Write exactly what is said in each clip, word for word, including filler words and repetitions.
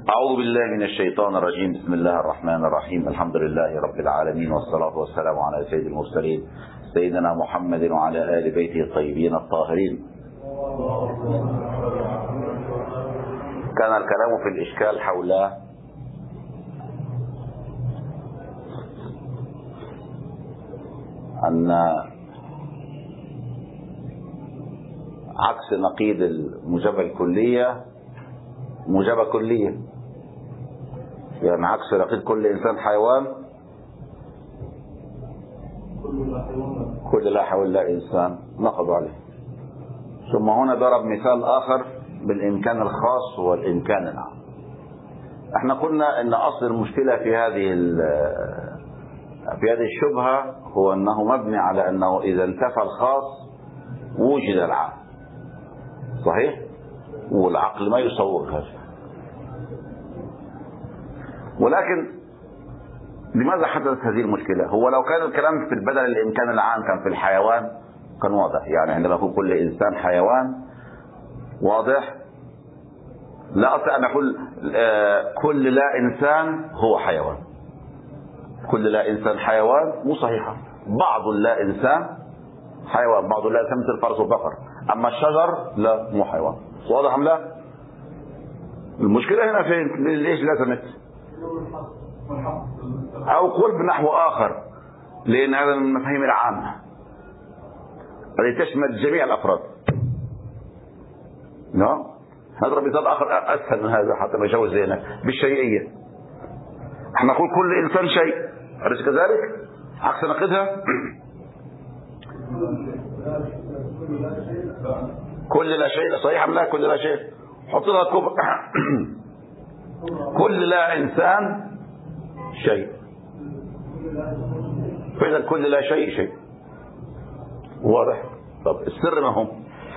أعوذ بالله من الشيطان الرجيم. بسم الله الرحمن الرحيم. الحمد لله رب العالمين، والصلاة والسلام على سيد المرسلين سيدنا محمد وعلى آل بيته الطيبين الطاهرين. كان الكلام في الإشكال حول أن عكس نقيض الموجبة الكلية موجبة كلية، يعني عكس نقيض كل إنسان حيوان كل لا حول لا إنسان نقض عليه. ثم هنا ضرب مثال آخر بالإمكان الخاص والإمكان العام. احنا قلنا ان أصل المشكلة في هذه في هذه الشبهة هو أنه مبني على أنه إذا انتفى الخاص وجد العام، صحيح؟ والعقل ما يصور هذا. ولكن لماذا حدثت هذه المشكلة؟ هو لو كان الكلام في البدل الإمكان العام كان في الحيوان كان واضح، يعني عندما يقول كل إنسان حيوان واضح، لا أستطيع أن أقول كل لا إنسان هو حيوان. كل لا إنسان حيوان مو صحيحة. بعض اللا إنسان حيوان، بعض اللا إنسان مثل الفرس والبقر، أما الشجر لا مو حيوان. واضح أم لا؟ المشكلة هنا فين؟ ليش لازمت؟ أو قل بنحو آخر، لأن هذا من المفاهيم العامة التي تشمل جميع الأفراد. نعم، نضرب مثال آخر أسهل من هذا حتى ما يجوز ذهنك بالشيئية. احنا نقول كل إنسان شيء، أليس كذلك؟ عكس نقدها كل لا شيء، صحيح أم لا؟ كل لا شيء حط لها كبر. كل لا إنسان شيء، فإذا كل لا شيء شيء. واضح؟ طب السر ما هم؟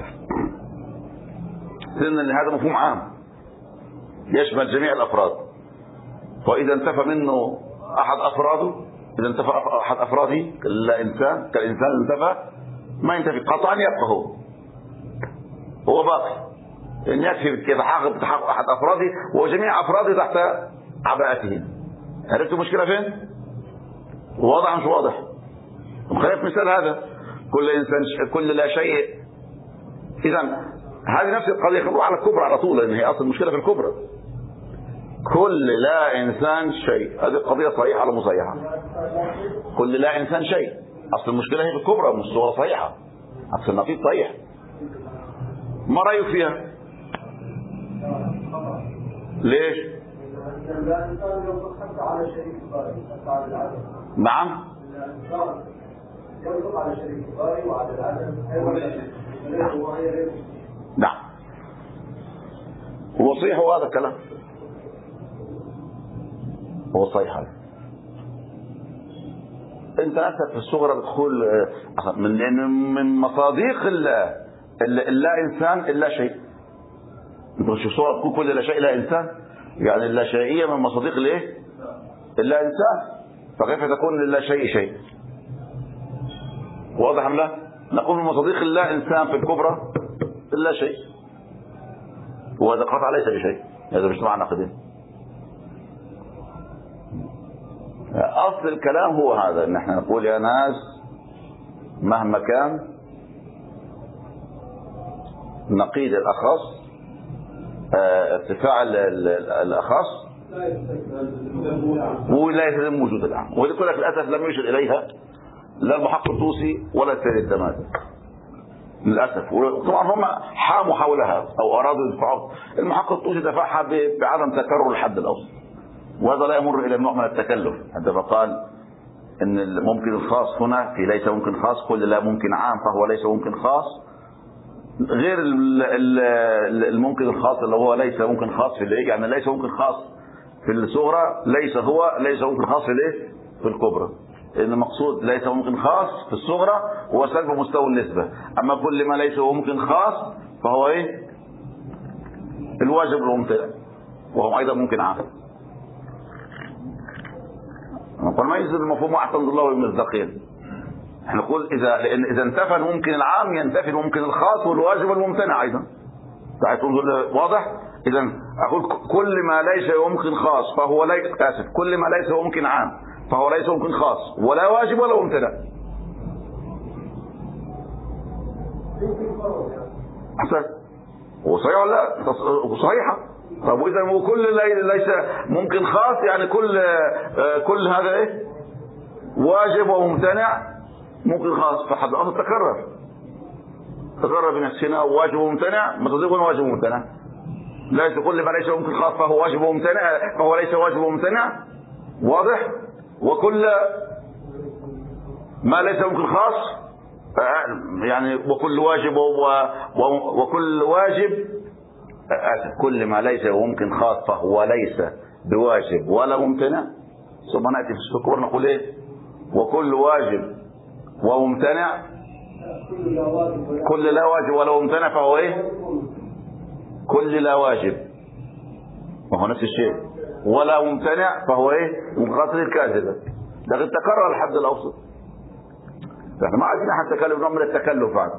سر ان هذا مفهوم عام يشمل جميع الافراد، واذا انتفى منه احد افراده، اذا انتفى احد افراده كالانسان كالانسان انتفى، ما ينتفي قطعا، يبقى هو هو باقي، ان يكفي يتحقق بتحقق احد افراده وجميع افراده تحت عباءته. عرفت المشكله فين؟ واضح مش واضح؟ خلينا في مثال هذا كل انسان كل لا شيء. اذا هذه نفس القضيه نروح على الكبرى على طول، لان هي اصل المشكله في الكبرى. كل لا انسان شيء، هذه القضيه صحيحه ولا مو صحيحه؟ كل لا انسان شيء، اصل المشكله هي في الكبرى مش الصوره صحيحه، اصل النقيض صحيح. ما رايك فيها؟ ليش؟ نعم ينطق على شريك الباري وعلى العدم. نعم، هو صحيح هذا الكلام، هو صحيح هذا. انت نفسك في الصغرى بتقول من من مصادق اللا اللا انسان الا شيء. انت مش في صورة تقول كل لا شيء لا انسان، يعني اللا شيئيه من مصادق الايه؟ الا انسان، فكيف تكون للا شيء شيء؟ واضح ام لا؟ نقول من مصادق اللا انسان في الكبرى الا شيء، وهذا قطع ليس بشيء، هذا مش معنى قديم. اصل الكلام هو هذا، ان احنا نقول يا ناس مهما كان نقيض الاخص ارتفاع الاخص ولا يلزم وجود العام، وهذه كلها للاسف لم يشر اليها لا المحقق الطوسي ولا السيد الدمادي للاسف. طبعا هم حاموا حولها او ارادوا يدفعوا. المحقق الطوسي دفعها بعدم تكرر الحد الاوسط، وهذا لا يمر الى نوع من التكلف، عندما قال ان الممكن الخاص هنا في ليس ممكن خاص، كل لا ممكن عام فهو ليس ممكن خاص، غير الممكن الخاص اللي هو ليس ممكن خاص في الايه، يعني ليس ممكن خاص في الصغرى ليس هو ليس ممكن خاص في الايه؟ في الكبرى. ان المقصود ليس ممكن خاص في الصغرى هو سلب مستوى النسبه، اما كل ما ليس ممكن خاص فهو ايه؟ الواجب الممتنع، وهو ايضا ممكن عام. فالميز المفهوم احسن الله والمصداقين. احنا نقول اذا لان اذا انتفى الممكن العام ينتفي الممكن الخاص والواجب الممتنع ايضا. واضح؟ إذا أقول كل ما ليس يمكن خاص فهو ليس آسف كل ما ليس يمكن عام فهو ليس يمكن خاص ولا واجب ولا ممتنع. أحسن وصحيح ولا لا؟ صحيحة. طب وإذا وكل ليس ممكن خاص يعني كل كل هذا إيه واجب وممتنع ممكن خاص فحد الأصل تكرر تكرر بنفسنا واجب وممتنع ما تضيفون واجب وممتنع. ليس كل ما ليس ممكن خاص فهو واجب وممتنع فهو ليس واجب وممتنع واضح. وكل ما ليس ممكن خاص يعني وكل واجب وكل واجب آسف كل ما ليس ممكن خاص فهو ليس بواجب ولا ممتنع. ثم نأتي في السكور نقول ايه وكل واجب وممتنع كل لا واجب ولا ممتنع فهو ايه كل لا واجب وهو نفس الشيء ولا ممتنع فهو ايه مقاصد الكاذبة. لكن تكرر الحد الأوسط احنا ما عايزين حتى تكلف نوع من التكلف عنه.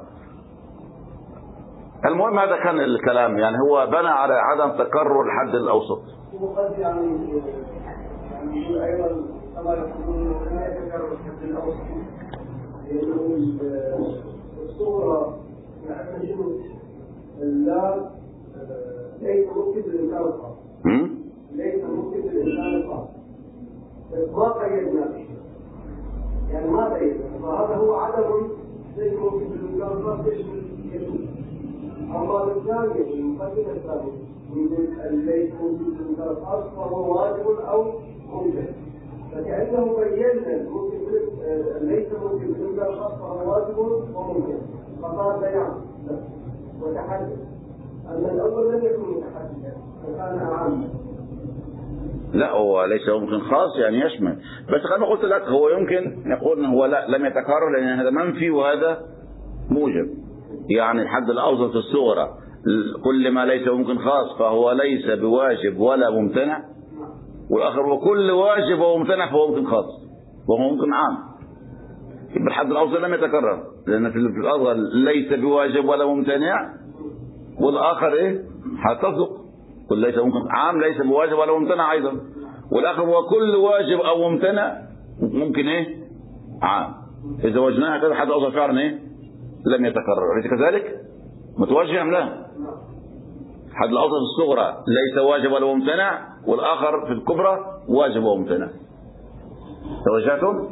المهم هذا كان الكلام يعني هو بنى على عدم تكرر الحد الأوسط. وقد يعني يعني يقول أيضا كما يقولون لا يتكرر الحد الأوسط لأنه الصورة يعني إنه لا ليس ممكن للإنسان الخاص ليس ممكن للإنسان الخاص ما قيدنا به يعني ما قيدنا فهذا هو عدم ليس ممكن للإنسان الخاص يشمل يشمل. أما الثاني المقدمة الثانية من ليس ممكن للإنسان الخاص فهو واجب أو ممكن فكأنه بينا ممكن ليس ممكن للإنسان الخاص فهو واجب وممكن فقال بيان وتحدث أن الأول لم يكن متحدثا فكان عاما. لا هو ليس ممكن خاص يعني يشمل بس كما قلت لك هو يمكن نقول هو لا لم يتكرر لأن هذا منفي وهذا موجب. يعني الحد الأوسط في الصورة كل ما ليس ممكن خاص فهو ليس بواجب ولا ممتنع والآخر وكل واجب وممتنع فهو ممكن خاص وهو ممكن عام. يبقى الحد الأوسط لم يتكرر لأن في الأول ليس بواجب ولا ممتنع والآخر إيه هتصدق كل ليس ممكن عام ليس بواجب ولا ممتنع أيضا والآخر وكل واجب أو ممتنع ممكن إيه عام. إذا وجدناها كذا حد أوسط فعلا إيه لم يتكرر. أليس كذلك؟ متوجه أم لا؟ حد الأوسط في الصغرى ليس واجب ولا ممتنع والآخر في الكبرى واجب وممتنع. توجهتم؟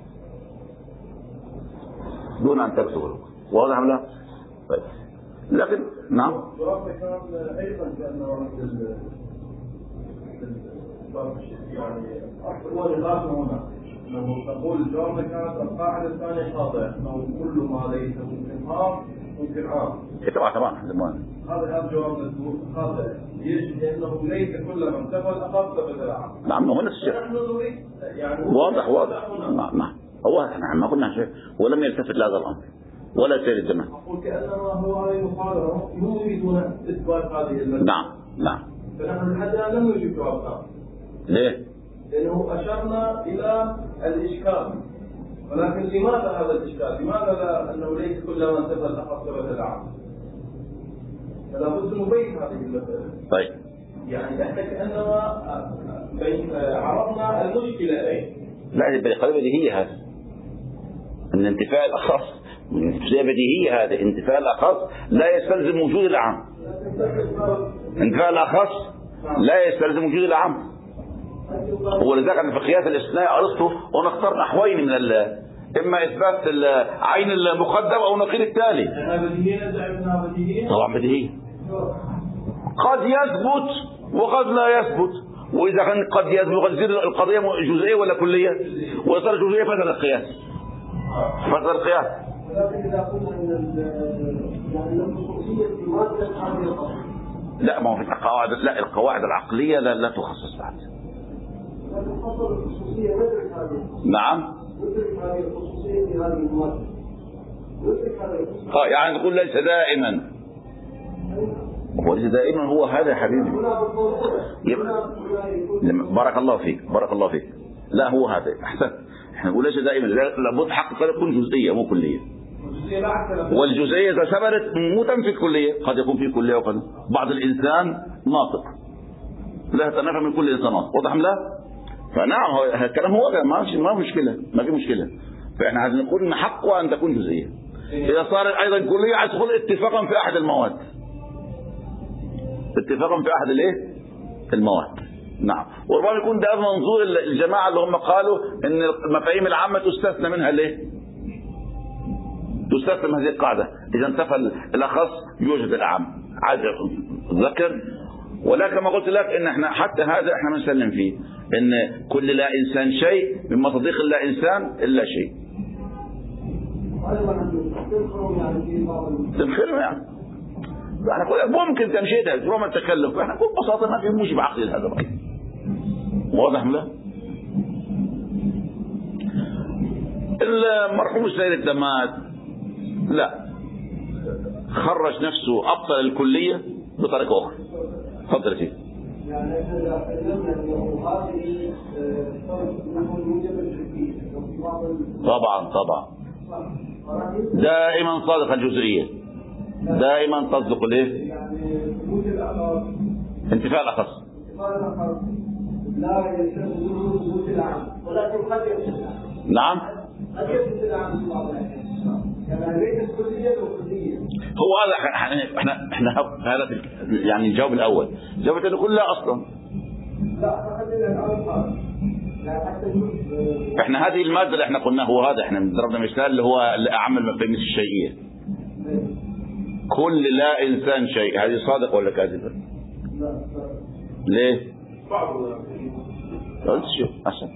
دون أن تكتبوا واضح أم لا؟ طيب لكن نعم أيضا كأنه يعني أحد الواجبات هنا أنه تقول الجواب كانت القاعدة الثانية خاطئة أنه كل ما ليس ممكن خاص ممكن عام. طبعا طبعا هذا هذا الجواب خاطئ يجب لأنه ليس كل من تفعل أخذ تفعل العام. نعم هو نفس الشيء يعني واضح واضح نعم نعم هو احنا ما قلنا شيء ولم يلتفت لهذا الأمر ولا سير الدماء. أقول كأنما هو هذه المحاضرة يريدون إثبات هذه المسألة. نعم نعم. فنحن لحد الآن لم نجيب جوابنا. ليه؟ لأنه أشرنا إلى الإشكال ولكن لماذا هذا الإشكال؟ لماذا لا أنه ليس كل من تفعل أخذ ثبت العام؟ فلا بد نبين هذه المسألة. طيب. يعني احنا كأنما عرفنا المشكلة أين؟ لا القضية بديهية هذا. أن انتفاء الأخص شيء بديهية هذا انتفاء الأخص لا يستلزم وجود العام. انتفاء الأخص لا يستلزم وجود العام. ولذلك في قياس الاستثناء أرسطو ونختار نحوين من ال إما إثبات عين المقدم أو نقيض التالي. طبعا بديهية. قد يثبت وقد لا يثبت وإذا كان قد يثبت قد يصير القضية جزئية ولا كلية وصار جزئية فسد القياس فسد القياس. ولكن إذا قلنا أن يعني الخصوصية في مادة هذه القضية لا ما هو في القواعد لا القواعد العقلية لا, لا تخصص بعد. لكن خصوص الخصوصية ندرك هذه. نعم. ندرك هذه الخصوصية في هذه المادة. ندرك هذه الخصوصية. اه يعني تقول ليس دائما. وليس دائما هو هذا يا حبيبي. بارك الله فيك بارك الله فيك. لا هو هذا أحسن. احنا نقول ليس دائما لابد حق يكون جزئية مو كلية. والجزئية إذا ثبتت مو تنفي الكلية، قد يكون في كلية وقد بعض الإنسان ناطق لا يتنافى من كل إنسان ناطق، واضح لا؟ فنعم هو الكلام هو ما في ما في مشكلة، ما في مشكلة. فإحنا عايزين نقول إن حقه أن تكون جزئية. إذا صارت أيضا كلية عايز تقول اتفاقا في أحد المواد، اتفاقا في أحد الإيه؟ المواد. نعم. وربما يكون ده منظور الجماعة اللي هم قالوا إن المفاهيم العامة تستثنى منها ليه؟ تستثنى من هذه القاعدة، إذا انتفى الأخص يوجد الأعم. عايز أذكر، ولكن ما قلت لك إن إحنا حتى هذا إحنا بنسلم فيه، إن كل لا إنسان شيء مما تضيق لا إنسان إلا شيء. تنخرم يعني. احنا ممكن تمشيتها رغم التكلف، احنا نقول ببساطة ما في موجب عقلي لهذا الرأي. واضح له؟ المرحوم السيد الدمات لا، خرج نفسه أبطل الكلية بطريقة أخرى. تفضل يا سيدي. يعني اذا تكلمنا انه هذه نحو موجب الجزئيه طبعا طبعا دائما صادق الجزئيه، دائما تصدق الايه؟ يعني وجود الاخر انتفاء الاخص انتفاء الاخر لا يلزم وجود العام، ولكن قد يلزم. نعم قد يلزم العام في بعض الاحيان، يعني ليست كليه وكليه. هو هذا احنا احنا احنا هذا يعني الجواب الاول، الجواب الثاني يقول لا اصلا. لا خلينا الاول خالص. احنا هذه الماده اللي احنا قلناها هو هذا، احنا ضربنا مثال اللي هو اعم المفاهيم الشيئيه. كل لا انسان شيء، هذه صادق ولا كاذبه؟ لا. ليه؟ بعض قلت شوف احسن.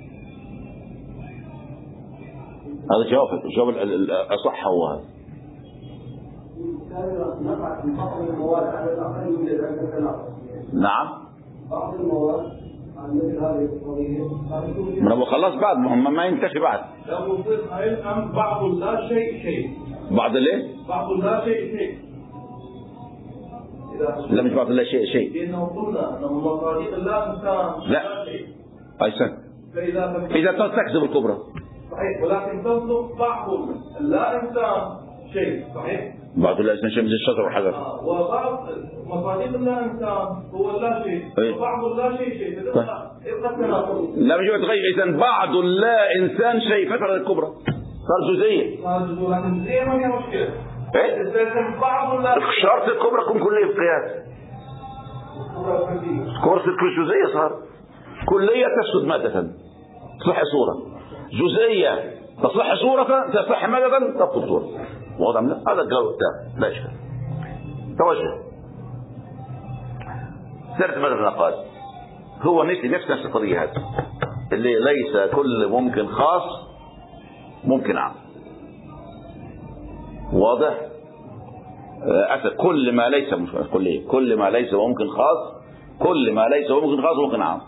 هذا جواب الجواب الاصح هو هذا. نعم. بعض المواد عن مثل هذه القضيه ما خلاص بعد هم ما ينتفي بعد. لو الان بعض لا شيء شيء. بعض ليه؟ بعض لا شيء شيء. لا مش بعض لا شيء شيء. لانه قلنا انه مصادق لا انسان لا شيء. احسن. فاذا اذا تستكذب الكبرى. صحيح، ولكن تصدق بعض لا انسان شيء، صحيح؟ بعض لا انسان شيء مثل الشجر والحجر. آه. وبعض مصادق لا انسان هو لا شيء، أيه؟ وبعض لا شيء شيء. لا مش تغير. اذا بعض لا انسان شيء فتره الكبرى صار جزئيه. صار جزئيه، لكن جزئيه ما فيها مشكله. ايه؟ اذا بعض لا شرط الكبرى تكون كليه بقياس. كورس كل جزئيه صار كليه تفسد ماده تصح صوره، جزئيه تصح صوره تصح ماده تبطل صوره. واضح؟ هذا الجواب الثاني لا اشكال. توجه سرت ماذا النقاش هو نفس نفس نفس القضيه هذه اللي ليس كل ممكن خاص ممكن عام. واضح؟ أسف كل ما ليس مش كلية، كل ما ليس ممكن خاص، كل ما ليس ممكن خاص ممكن عام.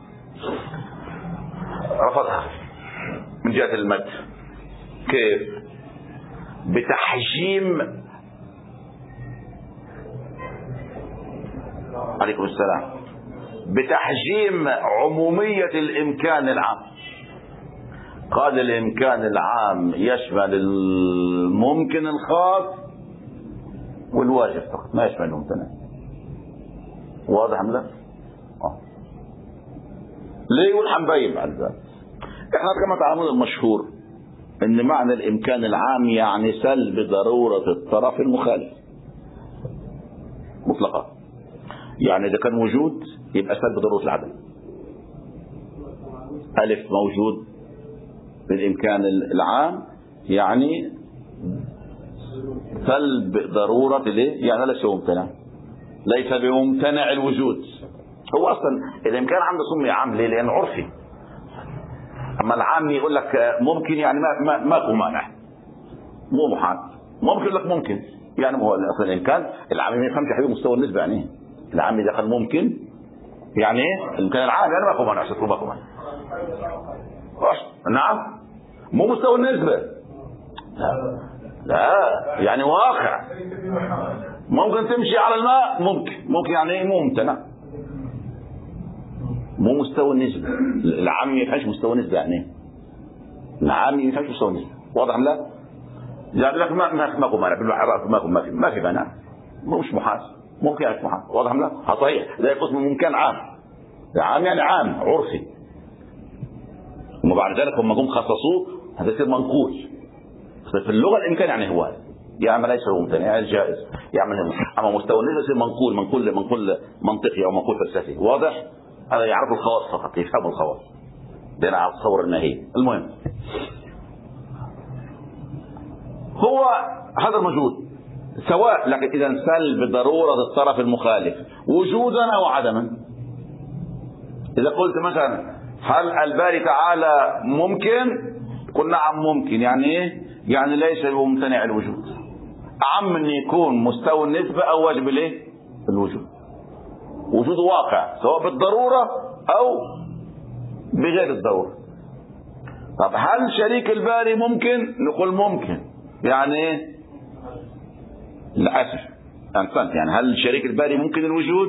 رفضها من جهة المد. كيف؟ بتحجيم. عليكم السلام. بتحجيم عمومية الإمكان العام. قال الإمكان العام يشمل الممكن الخاص والواجب فقط، ما يشمل الممتنع. واضح أم لا؟ آه. ليه والحنبين بعد ذلك؟ احنا كما تعلمون المشهور ان معنى الامكان العام يعني سلب ضرورة الطرف المخالف مطلقا. يعني اذا كان وجود يبقى سلب ضرورة العدم. الف موجود بالامكان العام يعني سلب ضرورة ليه؟ يعني ليس ممتنع، ليس بممتنع الوجود. هو اصلا الامكان عنده سمي عام ليه؟ لانه عرفي. اما العام يقول لك ممكن يعني ما ما ماكو مانع، مو محال. ممكن يقول لك ممكن يعني هو اصلا الامكان العام ما يفهمش حبيب مستوى النسبه يعني ايه. العام اذا قال ممكن يعني ايه؟ الامكان العام يعني ماكو مانع، شكله ماكو مانع. نعم مو مستوى النسبه. لا لا يعني واقع. ممكن تمشي على الماء، ممكن ممكن يعني ايه؟ مو ممتنع، مو مستوى النسبة. العام ما يفهمش مستوى النسبة يعني ايه؟ العام ما يفهمش مستوى النسبة. واضح لا؟ يعني لك ما ما ماكو مانع بالعراق، ماكو ما في ما في مانع، مش محال، ممكن مش محال، واضح لا؟ صحيح، لا قسم ممكن عام، عام يعني عام عرفي. وما بعد ذلك هم جم خصصوه هذا يصير منقول. في اللغه الامكان يعني هو يعمل ليس هو ممتنع، يعني جائز يعمل هنا. اما مستوى النسبه يصير منقول، منقول منقول منطقي او منقول فلسفي، واضح؟ هذا يعرف الخواص فقط، يفهم الخواص بين على التصور النهائي. المهم هو هذا الموجود سواء، لكن اذا سلب ضروره الطرف المخالف وجودا او عدما. اذا قلت مثلا هل الباري تعالى ممكن؟ قل نعم ممكن، يعني ايه؟ يعني ليس بممتنع الوجود، اعم ان يكون مستوى النسبه او واجب الايه؟ الوجود. وجود واقع سواء بالضروره او بغير الضروره. طب هل شريك الباري ممكن؟ نقول ممكن، يعني ايه؟ للاسف احسنت، يعني هل شريك الباري ممكن الوجود؟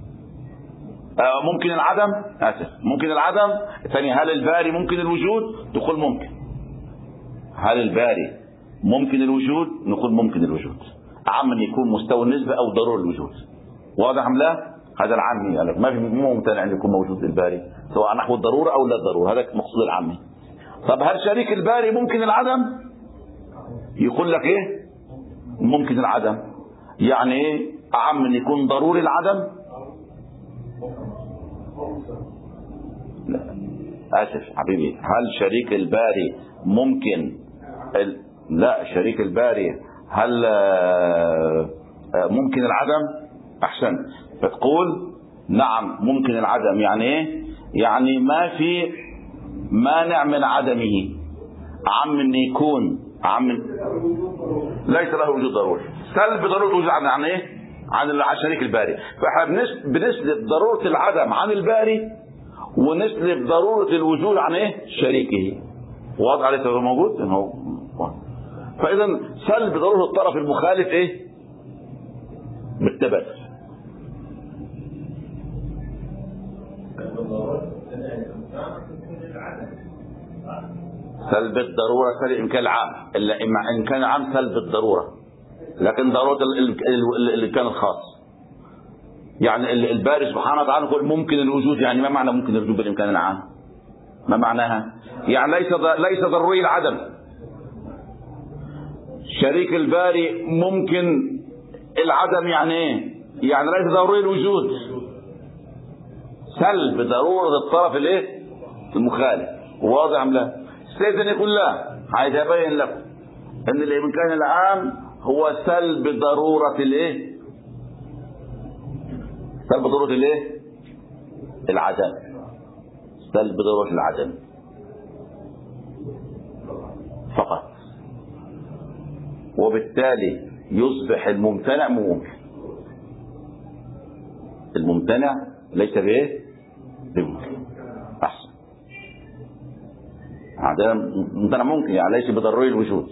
آه ممكن العدم؟ اسف ممكن العدم. الثاني هل الباري ممكن الوجود؟ تقول ممكن. هل الباري ممكن الوجود؟ نقول ممكن الوجود، اعم ان يكون مستوى النسبه او ضروري الوجود. واضح ام لا؟ هذا العامي قال لك ما في ممتنع ان يكون موجود الباري سواء نحو الضروره او لا الضروره، هذا مقصود العامي. طب هل شريك الباري ممكن العدم؟ يقول لك ايه؟ ممكن العدم، يعني ايه؟ اعم ان يكون ضروري العدم؟ لا اسف حبيبي، هل شريك الباري ممكن ال... لا شريك الباري هل ممكن العدم؟ احسن، فتقول نعم ممكن العدم، يعني ايه؟ يعني ما في مانع من عدمه، عم ان يكون عم ليس له وجود ضروري. سلب ضروره الوجود عن ايه؟ عن شريك الباري. فاحنا بنسلب ضروره العدم عن الباري ونسلب ضروره الوجود عن ايه؟ شريكه. واضح عليه هو موجود؟ هو فاذا سلب ضروره الطرف المخالف ايه؟ بالتبادل. سلب الضروره سلب الامكان العام، الا اما ان كان عام سلب الضروره، لكن ضروره الامكان الخاص. يعني الباري سبحانه وتعالى يقول ممكن الوجود، يعني ما معنى ممكن الوجود بالامكان العام؟ ما معناها؟ يعني ليس ليس ضروري العدم. شريك الباري ممكن العدم، يعني ايه؟ يعني ليس ضروري الوجود. سلب ضروره الطرف الايه؟ المخالف. واضح ام لا؟ سيدنا يقول لا، عايز ابين لكم ان الامكان العام هو سلب ضروره الايه؟ سلب ضروره الايه؟ العدم. سلب ضروره العدم فقط. وبالتالي يصبح الممتنع ممكن. الممتنع ليس بايه؟ بممكن. احسن. هذا ممتنع ممكن، يعني ليس بضروري الوجود.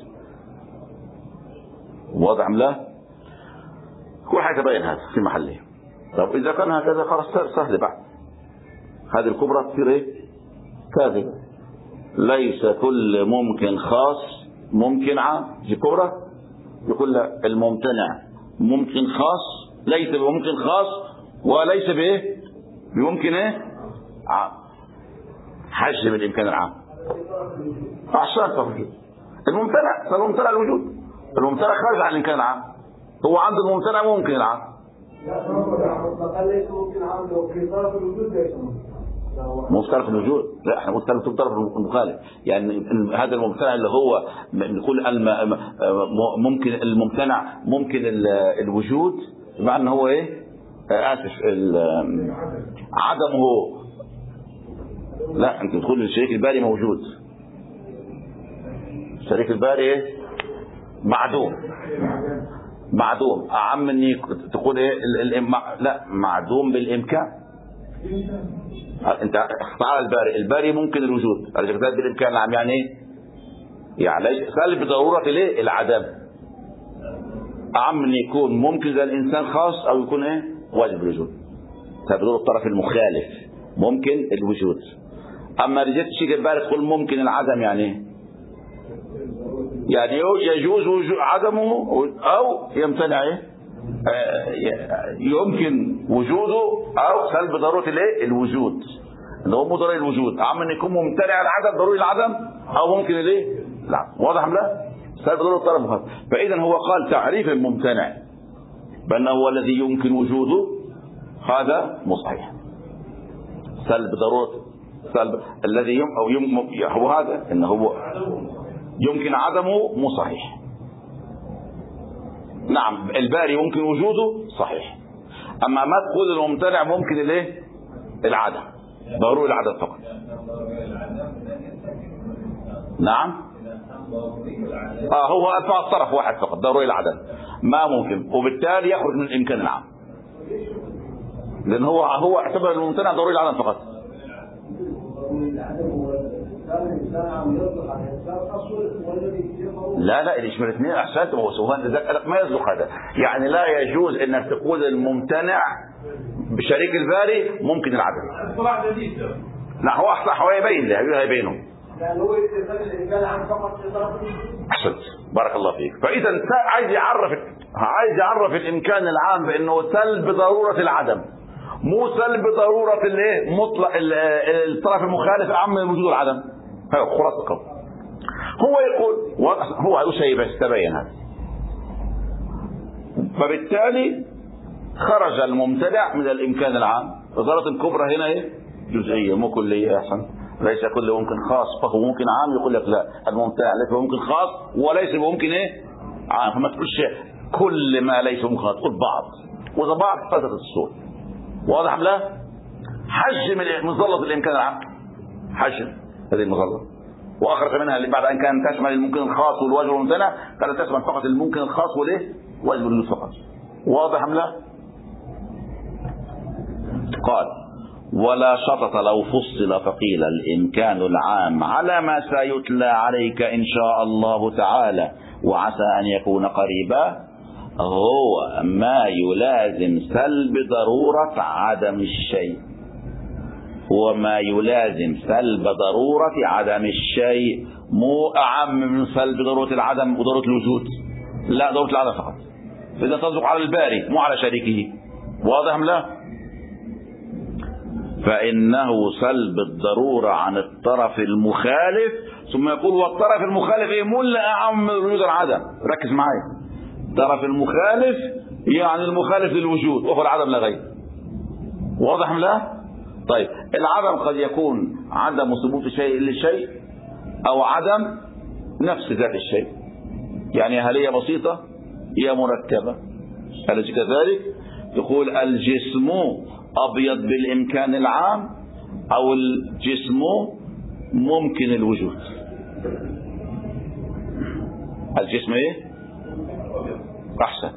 واضح ام لا؟ هو حيتبين هذا في محله. طب اذا كان هكذا خلاص سهل بعد. هذه الكبرى تصير ايه؟ كاذبه. ليس كل ممكن خاص ممكن عام. دي كبرى يقول لا، الممتنع ممكن خاص ليس بممكن خاص وليس بايه؟ بممكن ايه؟ عام. حجم الامكان العام. احسنت. الممتنع فالممتنع الوجود، الممتنع خارج عن الامكان العام. هو عند الممتنع ممكن العام. لا ليس ممكن عام لو في طرف الوجود ليس مو في طرف الوجود، لا احنا مختلف في طرف المخالف. يعني هذا الممتنع اللي هو نقول ممكن الممتنع ممكن الوجود، بمعنى ان هو ايه؟ اسف عدمه. لا انت تقول الشريك الباري موجود، الشريك الباري ايه؟ معدوم. معدوم اعم اني تقول ايه؟ لا معدوم بالامكان. انت تعال الباري، الباري ممكن الوجود، الجزاء بالامكان العام، يعني ايه؟ يعني سلب ضروره الايه؟ العدم. اعم ان يكون ممكن زي الانسان خاص او يكون ايه؟ واجب الوجود. سلب ضروره الطرف المخالف ممكن الوجود. اما رجعت شيء الباري تقول ممكن العدم، يعني ايه؟ يعني يجوز عدمه أو يمتنع إيه؟ يمكن وجوده أو سلب ضرورة الايه الوجود، اللي هو مو ضروري الوجود، عم ان يكون ممتنع العدم ضروري العدم، او ممكن الايه لا واضح ام لا؟ سلب ضرورة الطرف مخالف. فاذا هو قال تعريف الممتنع بانه هو الذي يمكن وجوده، هذا مو صحيح. سلب ضرورة سلب الذي يم او يم هو هذا انه هو يمكن عدمه مو صحيح. نعم الباري ممكن وجوده صحيح، اما ما تقول الممتنع ممكن الايه العدم، ضروري العدم فقط. نعم اه هو ادفع الطرف واحد فقط ضروري العدم ما ممكن، وبالتالي يخرج من الامكان العام، لان هو هو اعتبر الممتنع ضروري العدم فقط. لا لا الاشمال الاثنين احسنت، هو سوهان لذلك ما يصدق هذا، يعني لا يجوز انك تقول الممتنع بشريك الباري ممكن العدم. لا هو اصلا هو يبين له يبينه يعني هو الامكان العام فقط في طرف. احسنت بارك الله فيك. فاذا عايز يعرف عايز يعرف الامكان العام بانه سلب ضروره العدم، مو سلب ضروره الايه مطلق الطرف المخالف اعم من وجود العدم. هذا خلاصه القول. هو يقول هو شيء تبين هذا، فبالتالي خرج الممتنع من الامكان العام. الظاهرة الكبرى هنا ايه جزئيه مو كليه. احسن ليس كل ممكن خاص فهو ممكن عام، يقول لك لا الممتنع ليس ممكن خاص وليس ممكن ايه عام، فما تقولش كل ما ليس ممكن، تقول بعض، واذا بعض فاتت الصوت. واضح ام لا؟ حجم مظله الامكان العام، حجم هذه المظله واخرج منها اللي بعد ان كان تشمل الممكن الخاص والواجب والممتنع، كانت تشمل فقط الممكن الخاص والايه واجب الوجود فقط. واضح ام لا؟ قال ولا شطط لو فصل فقيل الإمكان العام على ما سيتلى عليك إن شاء الله تعالى وعسى أن يكون قريبا هو ما يلازم سلب ضرورة عدم الشيء، هو ما يلازم سلب ضرورة عدم الشيء، مو أعم من سلب ضرورة العدم وضرورة الوجود، لا ضرورة العدم فقط. إذا تصدق على الباري مو على شريكه. واضح أم لا؟ فإنه سلب الضرورة عن الطرف المخالف، ثم يقول والطرف المخالف ايه مو اللي أعم من وجود العدم. ركز معي، الطرف المخالف يعني المخالف للوجود وهو العدم لا غير. واضح أم لا؟ طيب العدم قد يكون عدم ثبوت شيء لشيء أو عدم نفس ذات الشيء، يعني هل هي بسيطة هي مركبة. أليس كذلك؟ تقول الجسم أبيض بالإمكان العام أو الجسم ممكن الوجود. الجسم إيه؟ أحسن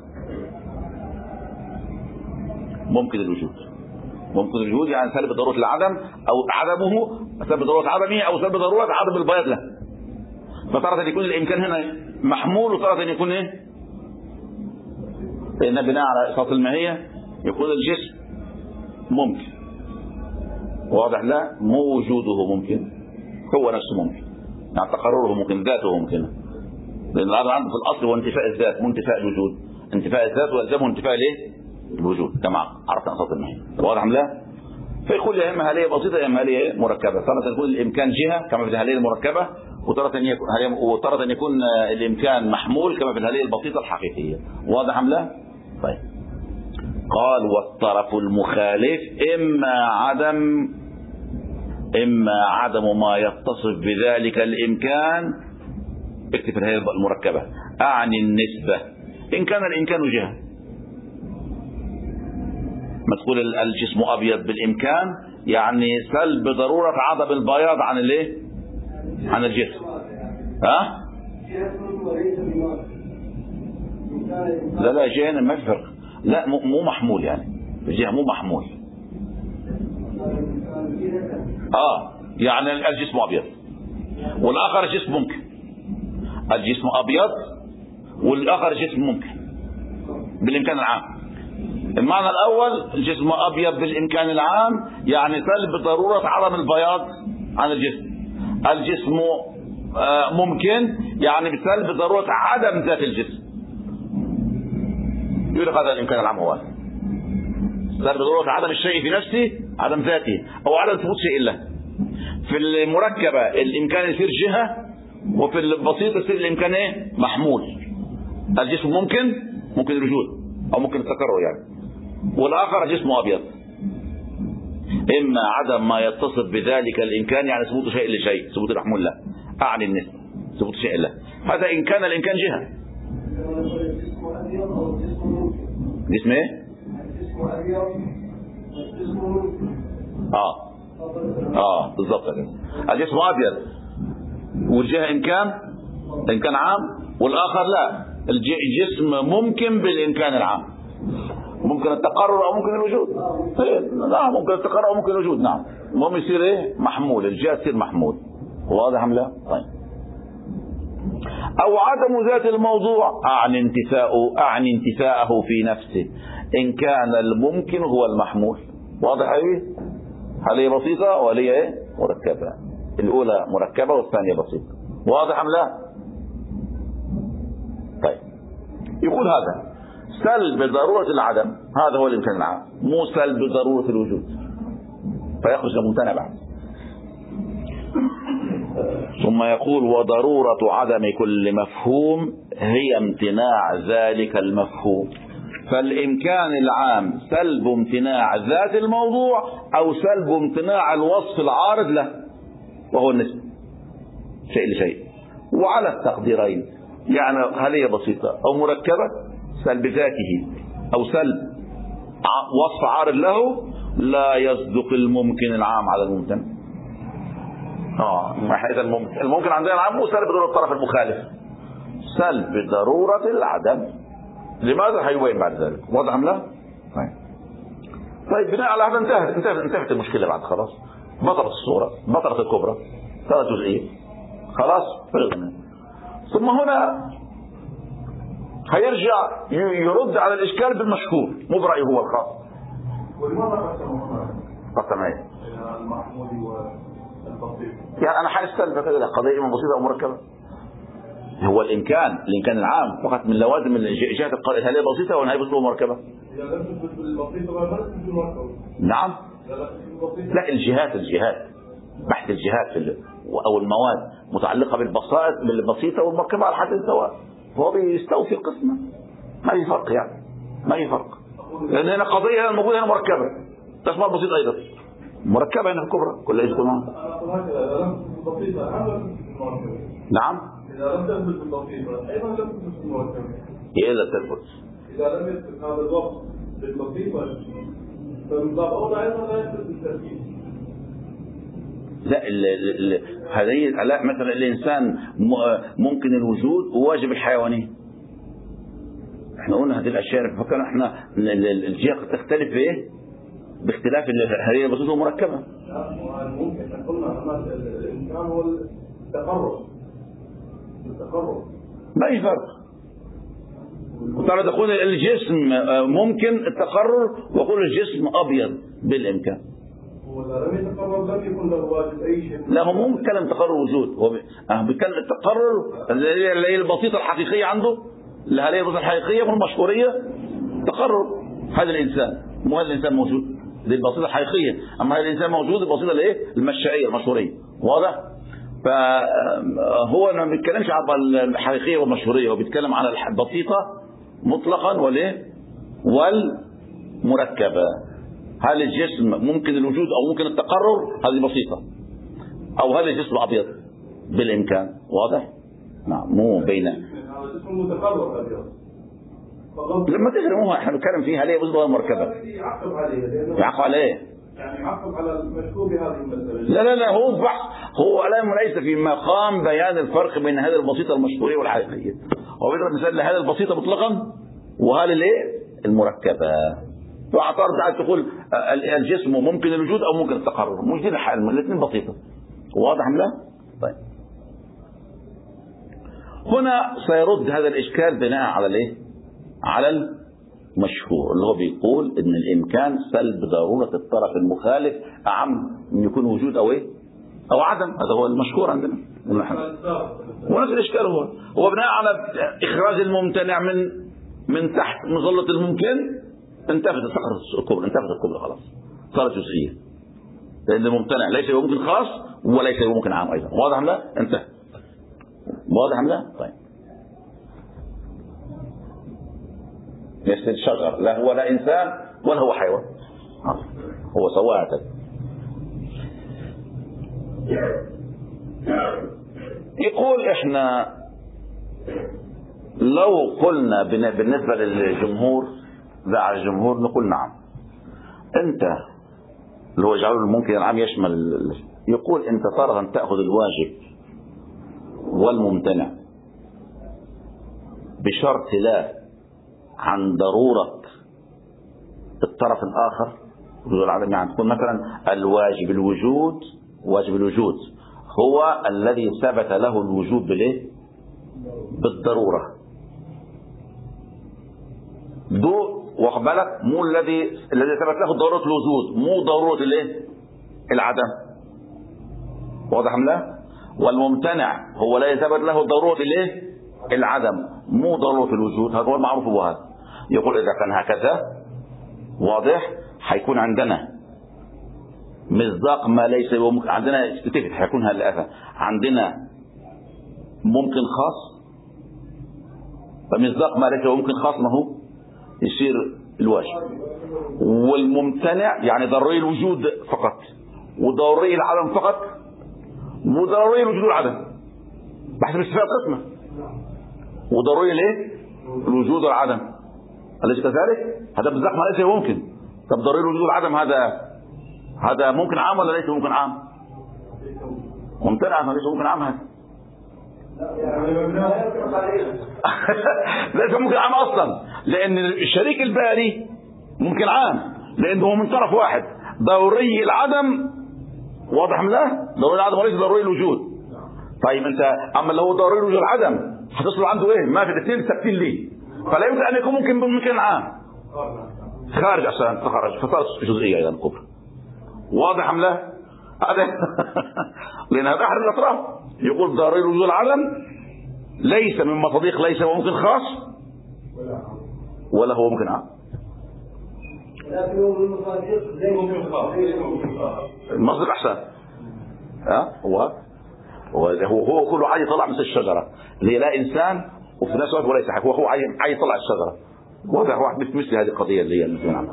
ممكن الوجود. ممكن الوجود يعني سلب ضرورة العدم أو عدمه سلب ضرورة عدمه أو سلب ضرورة عدم البياض له. فترى أن يكون الإمكان هنا محمول، وترى أن يكون إيه؟ لأن بناء على إسقاط الماهية يكون الجسم ممكن. واضح؟ لا مو وجوده ممكن، هو نفسه ممكن، يعني تقرره ممكن، ذاته ممكنة، لأن العدم عنده في الأصل هو انتفاء الذات مو انتفاء الوجود. انتفاء الذات والزمه انتفاء الايه؟ الوجود كما عرفنا إسقاط الماهية. واضح أم لا؟ فيقول يا إما هلية بسيطة يا إما هلية مركبة. ترى تكون الإمكان جهة كما في الهلية المركبة، وترى أن يكون وترى أن يكون الإمكان محمول كما في الهلية البسيطة الحقيقية. واضح أم لا؟ طيب قال والطرف المخالف إما عدم إما عدم ما يتصف بذلك الإمكان. اكتب في الهيئة المركبة أعني النسبة. إن كان الإمكان جهة، ما تقول الجسم أبيض بالإمكان يعني سلب ضرورة عدم البياض عن الايه؟ عن الجسم. ها؟ لا لا جهة ما في فرق، لا مو محمول، يعني الجهة مو محمول. اه يعني الجسم ابيض والاخر جسم ممكن، الجسم ابيض والاخر جسم ممكن بالامكان العام. المعنى الاول الجسم ابيض بالامكان العام يعني سلب ضرورة عدم البياض عن الجسم. الجسم ممكن يعني بسلب ضرورة عدم ذات الجسم. يقول لك هذا الإمكان العام هو سلب ضرورة عدم الشيء في نفسه، عدم ذاته، أو عدم ثبوت شيء له. في المركبة الإمكان يصير جهة، وفي البسيط يصير الإمكان إيه؟ محمول. الجسم ممكن ممكن الوجود أو ممكن التكرر يعني، والآخر جسم أبيض. إما عدم ما يتصف بذلك الإمكان يعني ثبوت شيء لشيء، ثبوت المحمول له، أعني النسبة، ثبوت شيء له. هذا إن كان الإمكان جهة. جسم إيه؟ آه آه بالضبط كده. الجسم أبيض والجهة إمكان إمكان عام، والآخر لا، الجسم ممكن بالإمكان العام، ممكن التقرر أو ممكن الوجود. نعم ممكن التقرر أو ممكن الوجود. نعم المهم يصير إيه؟ محمول، الجهة تصير محمول. واضح أم لا؟ طيب. أو عدم ذات الموضوع أعني انتفاءه أعني انتفاءه في نفسه، إن كان الممكن هو المحمول. واضح إيه؟ هل هي بسيطة ولا هي إيه؟ مركبة. الأولى مركبة والثانية بسيطة. واضح أم لا؟ طيب يقول هذا سلب ضرورة العدم، هذا هو الإمكان العام، مو سلب ضرورة الوجود، فيخرج ممتنع بعد. ثم يقول وضرورة عدم كل مفهوم هي امتناع ذلك المفهوم. فالإمكان العام سلب امتناع ذات الموضوع أو سلب امتناع الوصف العارض له، وهو النسبة شيء لشيء. وعلى التقديرين يعني هل هي بسيطة أو مركبة، سلب ذاته أو سلب وصف عارض له لا يصدق الممكن العام على الممتنع. اه ناحية الممكن، الممكن عندنا العام مو سلب ضرورة الطرف المخالف، سلب ضرورة العدم. لماذا؟ هيبين بعد ذلك. واضح أم لا؟ طيب. طيب بناء على هذا انتهت انتهت انتهت المشكلة بعد خلاص، بطلت الصورة، بطلت الكبرى، ثلاث جزئية خلاص فرغنا. ثم هنا هيرجع يرد على الإشكال بالمشهور مو برأيه هو الخاص. ولماذا قسموا قسم ايه؟ المحمول والبسيط؟ يعني أنا حاسس سلبة كده قضية إما بسيطة أو مركبة. هو الإمكان الإمكان العام فقط من لوازم جهة القضية، هل هي بسيطة ولا هي بسيطة ومركبة؟ إذا لم تثبت البسيطة ما تثبت المركبة. نعم. لا الجهات الجهات بحث الجهات في أو المواد متعلقة بالبسائط بالبسيطة والمركبة على حد سواء، هو بيستوفي القسمة، ما في فرق يعني، ما في فرق. لأن هنا قضية موجودة هنا مركبة تسمى بسيطة أيضا، مركبة هنا الكبرى كلها يسكنون. نعم. إذا لم تثبت البسيطة أيضا لم تثبت المركبة. إيه لا تثبت؟ إذا لم يثبت هذا الوصف بالبسيطة فمن باب أولى أيضا لا يثبت التركيب. لا هذه لا مثلا الإنسان ممكن الوجود وواجب الحيوانية. احنا قلنا هذه الأشياء فكرنا احنا الجهة تختلف بايه؟ باختلاف هذه بسيطة ومركبة. ممكن احنا قلنا الإنسان هو التقرب التقرب ما في فرق. وترى تقول الجسم ممكن التقرر ويقول الجسم أبيض بالإمكان. لم يتقرر لم يكن له واجب أي شيء. لا هو مو بيتكلم تقرر وجود، هو بيتكلم التقرر اللي هي البسيطة الحقيقية عنده، اللي هي البسيطة الحقيقية والمشهورية تقرر هذا الإنسان، مو هذا الإنسان موجود، دي البسيطة الحقيقية. أما هذا الإنسان موجود البسيطة اللي إيه؟ المشائية المشهورية. واضح؟ فهو ما بيتكلمش عن الحقيقية والمشهورية، هو بيتكلم عن البسيطة مطلقا والإيه؟ والمركبة. هل الجسم ممكن الوجود أو ممكن التقرر؟ هذه بسيطة. أو هل الجسم أبيض بالإمكان؟ واضح؟ نعم مو بين هذا الجسم متقرر أبيض. لما تفهموها احنا بنتكلم فيها هل هي بسيطة ولا مركبة؟ يعقب عليه. يعقب عليه. يعني يعقب على المشكوك بهذه المسألة. لا لا لا هو بحث، هو الآن ليس في مقام بيان الفرق بين هذه البسيطة المشهورية والحقيقية. هو بيضرب مثال لهذا البسيطة مطلقا وهذا الايه؟ المركبة. فاعترض عاد تقول الجسم ممكن الوجود او ممكن التقرر، مش دي الحال، الاثنين بسيطه. واضح ام لا؟ طيب هنا سيرد هذا الاشكال بناء على الايه؟ على المشهور اللي هو بيقول ان الامكان سلب ضروره الطرف المخالف اعم من يكون وجود او ايه؟ او عدم. هذا هو المشهور عندنا ونفس الإشكال هو هو بناء على إخراج الممتنع من من تحت مظلة الممكن، انتفت الكبرى، انتفت الكبرى خلاص، صارت جزئية، لأن الممتنع ليس ممكن خاص وليس ممكن عام أيضا. واضح لا؟ انتهى. واضح لا؟ طيب. يسد شجر، لا هو لا إنسان ولا هو حيوان، هو سواء. يقول احنا لو قلنا بالنسبة للجمهور، ذا على الجمهور نقول نعم. انت اللي هو يجعله الممكن العام يشمل، يقول انت ترى ان تأخذ الواجب والممتنع بشرط لا عن ضرورة الطرف الآخر، يعني تكون مثلا الواجب الوجود، واجب الوجود هو الذي ثبت له الوجود بالايه؟ بالضرورة. دو واخد بالك، مو الذي الذي ثبت له ضرورة الوجود، مو ضرورة الايه؟ العدم. واضح ام لا؟ والممتنع هو الذي ثبت له ضرورة الايه؟ العدم، مو ضرورة الوجود. هذا هو المعروف بهذا. يقول اذا كان هكذا واضح، حيكون عندنا مصداق ما ليس ممكن، عندنا استفت حيكون هالآفة، عندنا ممكن خاص، فمصداق ما ليس ممكن خاص ما هو يصير الواجب، والممتنع يعني ضروري الوجود فقط، وضروري العدم فقط، وضروري الوجود والعدم بحسب استفاء قسمه، وضروري ليه الوجود والعدم أليس كذلك؟ هذا مصداق ما ليس ممكن. طب ضروري الوجود والعدم هذا هذا ممكن عام ولا ليس ممكن عام؟ ممتنع ما ليس ممكن عام. هذا ليس ممكن عام اصلا، لان الشريك الباري ممكن عام لانه من طرف واحد، ضروري العدم. واضح من لا؟ ضروري العدم وليس ضروري الوجود. طيب انت اما لو ضروري الوجود العدم هتصل عنده ايه؟ ما في الاثنين ثابتين ليه، فلا يمكن ان يكون ممكن ممكن عام خارج عشان تخرج، فصارت جزئيه ايضا كبرى. واضح ام لا؟ هذا لان هذا احد الاطراف يقول ضروري الوجود العدم ليس من مصادق، ليس هو ممكن خاص ولا هو ممكن عام. لكن هو من المصادق زي ممكن خاص. المصدق احسن. ها هو هو هو كله عايز يطلع مثل الشجره اللي هي لا انسان وفي نفس الوقت وليس حق، هو هو عايز يطلع الشجره. واضح واحد مثل هذه القضيه اللي هي المثنى.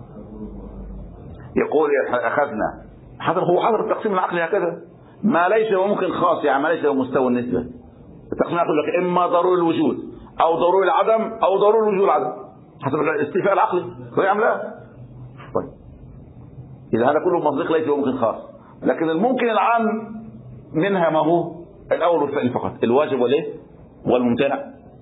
يقول اخذنا هذا هو حضر التقسيم العقلي هكذا، ما ليس هو ممكن خاص يعني ما ليس هو مستوى النسبه. التقسيم يقول لك اما ضروري الوجود او ضروري العدم او ضروري الوجود العدم حسب الاستيفاء العقلي. صحيح ام لا؟ طيب اذا هذا كله مصدق ليس هو ممكن خاص، لكن الممكن العام منها ما هو الاول والثاني فقط، الواجب والايه؟ والممتنع.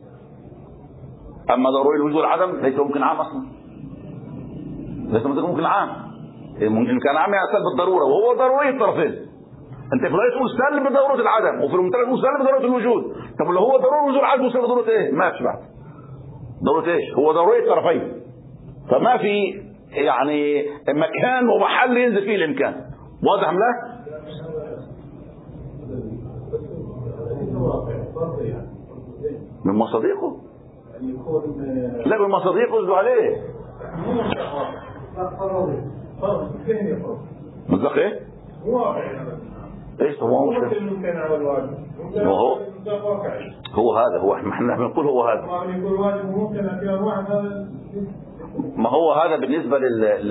اما ضروري الوجود والعدم ليس ممكن عام اصلا، ليس ممكن عام. إن كان عام يعتبر بالضروره وهو ضروري الطرفين. انت في الرئيس مستلم بضروره العدم وفي الممتنع مستلم بضروره الوجود. طب لو هو ضروري الوجود والعدم مستلم بضروره ايه؟ ما فيش بعد ضروره ايش؟ هو ضروري الطرفين، فما في يعني مكان ومحل ينزل فيه الامكان. واضح ام لا؟ من مصادقه؟ لا من مصادقه يزدوا عليه. مصدق ايه؟ ايش هو مش هو هو هذا هو احنا بنقول هو هذا. ما هو هذا بالنسبه لل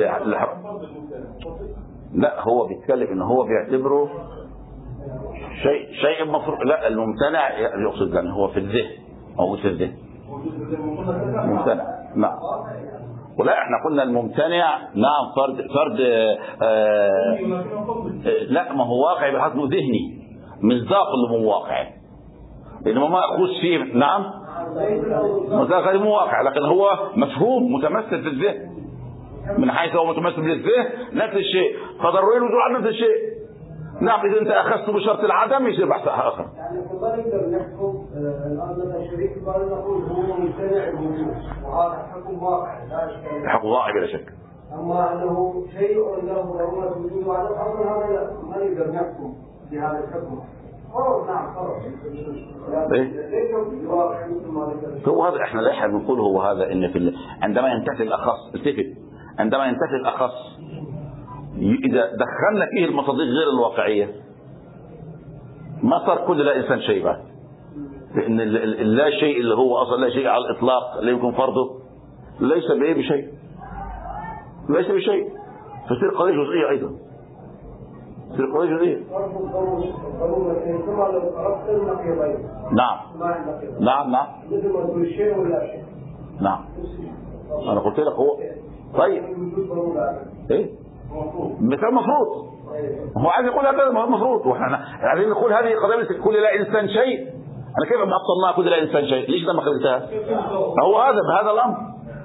لا هو بيتكلم ان هو بيعتبره شيء شيء مفروض. لا الممتنع يقصد يعني هو في الذهن، موجود في الذهن ممتنع. نعم ولا احنا قلنا الممتنع نعم فرد فرد آه لا ما هو واقعي بحسب ذهني مصداق اللي مو واقعي، انما ما اخذ فيه. نعم مصداق مو واقع لكن هو مفهوم متمثل في الذهن، من حيث هو متمثل في الذهن نفس الشيء، فضروري الوجود على نفس الشيء. نعم اذا انت اخذته بشرط العدم يصير بحث اخر. يعني في الغالب نقدر نحكم الان مثلا الشريك الغالب نقول هو ممتنع الوجود وهذا حكم واقع لا اشكال. حكم واقع بلا شك. اما انه شيء له ضروره وجود وعدم حكم هذا لا ما نقدر نحكم بهذا الحكم. إيه؟ هو هذا احنا اللي احنا بنقول هو هذا ان في ال... عندما ينتفي الاخص التفت عندما ينتفي الاخص اذا دخلنا فيه المصادق غير الواقعيه ما صار كل لا انسان شيء بعد، لان اللا شيء اللي هو اصلا لا شيء على الاطلاق لا يمكن فرضه ليس بايه بشيء ليس بشيء فتصير قضيه جزئيه ايضا تصير قضيه جزئيه. نعم نعم نعم نعم انا قلت لك هو طيب ايه مثال مفروض هو عايز يقول هذا المفروض واحنا عايزين نقول هذه قضيه كل لا انسان شيء. انا كيف ابطلناها كل لا انسان شيء؟ ليش لما خليتها؟ هو هذا بهذا الامر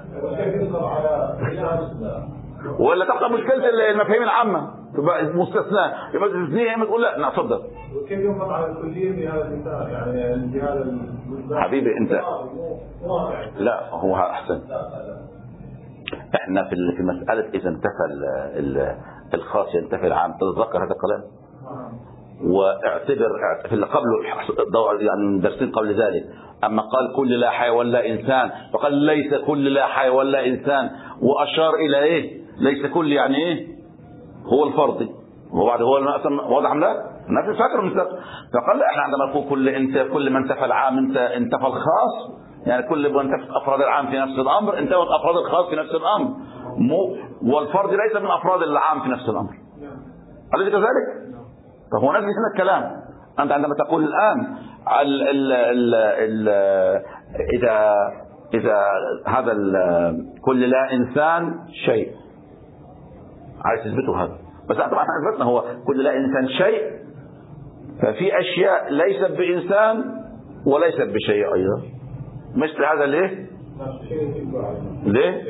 ولا تبقى مشكله المفاهيم العامه تبقى مستثنى يبقى تستثنيها اما تقول لا تفضل. وكيف ينقض على الكليه بهذا المثال يعني بهذا حبيبي انت لا هو احسن. احنا في في مساله اذا انتفى الخاص ينتفي العام تتذكر هذا الكلام واعتبر في اللي قبله يعني درسين قبل ذلك اما قال كل لا حيوان لا انسان فقال ليس كل لا حيوان لا انسان واشار الى ايه ليس كل يعني ايه هو الفرضي وبعد هو واضح ام لا نفس فاكر مثال فقال احنا عندما نقول كل انت كل من انتفى العام انت انتفى الخاص يعني كل من انتفى افراد العام في نفس الامر انتفى افراد الخاص في نفس الامر مو والفرد ليس من افراد العام في نفس الامر. أليس كذلك؟ طب هو نفس الكلام انت عندما تقول الان ال ال ال ال اذا اذا هذا كل لا انسان شيء عايز تثبته هذا بس طبعا احنا اثبتنا هو كل لا انسان شيء ففي اشياء ليست بانسان وليست بشيء ايضا مثل هذا ليه؟ ليه؟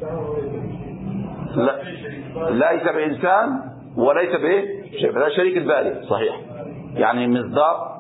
لا ليس بانسان وليس بايه؟ شيء فهذا شريك الباري صحيح يعني مصداق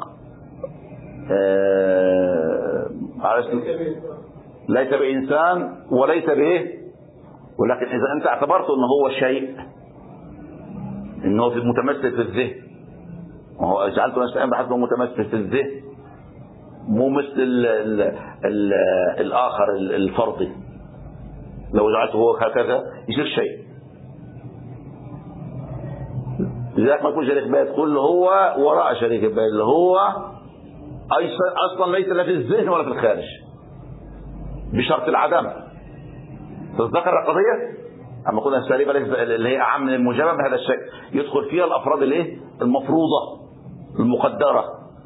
آه ليس بانسان وليس بايه ولكن اذا انت اعتبرته انه هو شيء انه في متمثل في الذهن وهو جعلته نستعين بحسبه متمثل في الذهن مو مثل ال ال ال الاخر الفرضي لو جعلته هو هكذا يصير شيء لذلك ما يكون شريك باري تقول له هو وراء شريك الباري اللي هو اصلا ليس لا في الذهن ولا في الخارج بشرط العدم. تتذكر القضيه اما قلنا السالبه اللي هي اعم من الموجبه بهذا الشكل يدخل فيها الافراد الايه المفروضه المقدره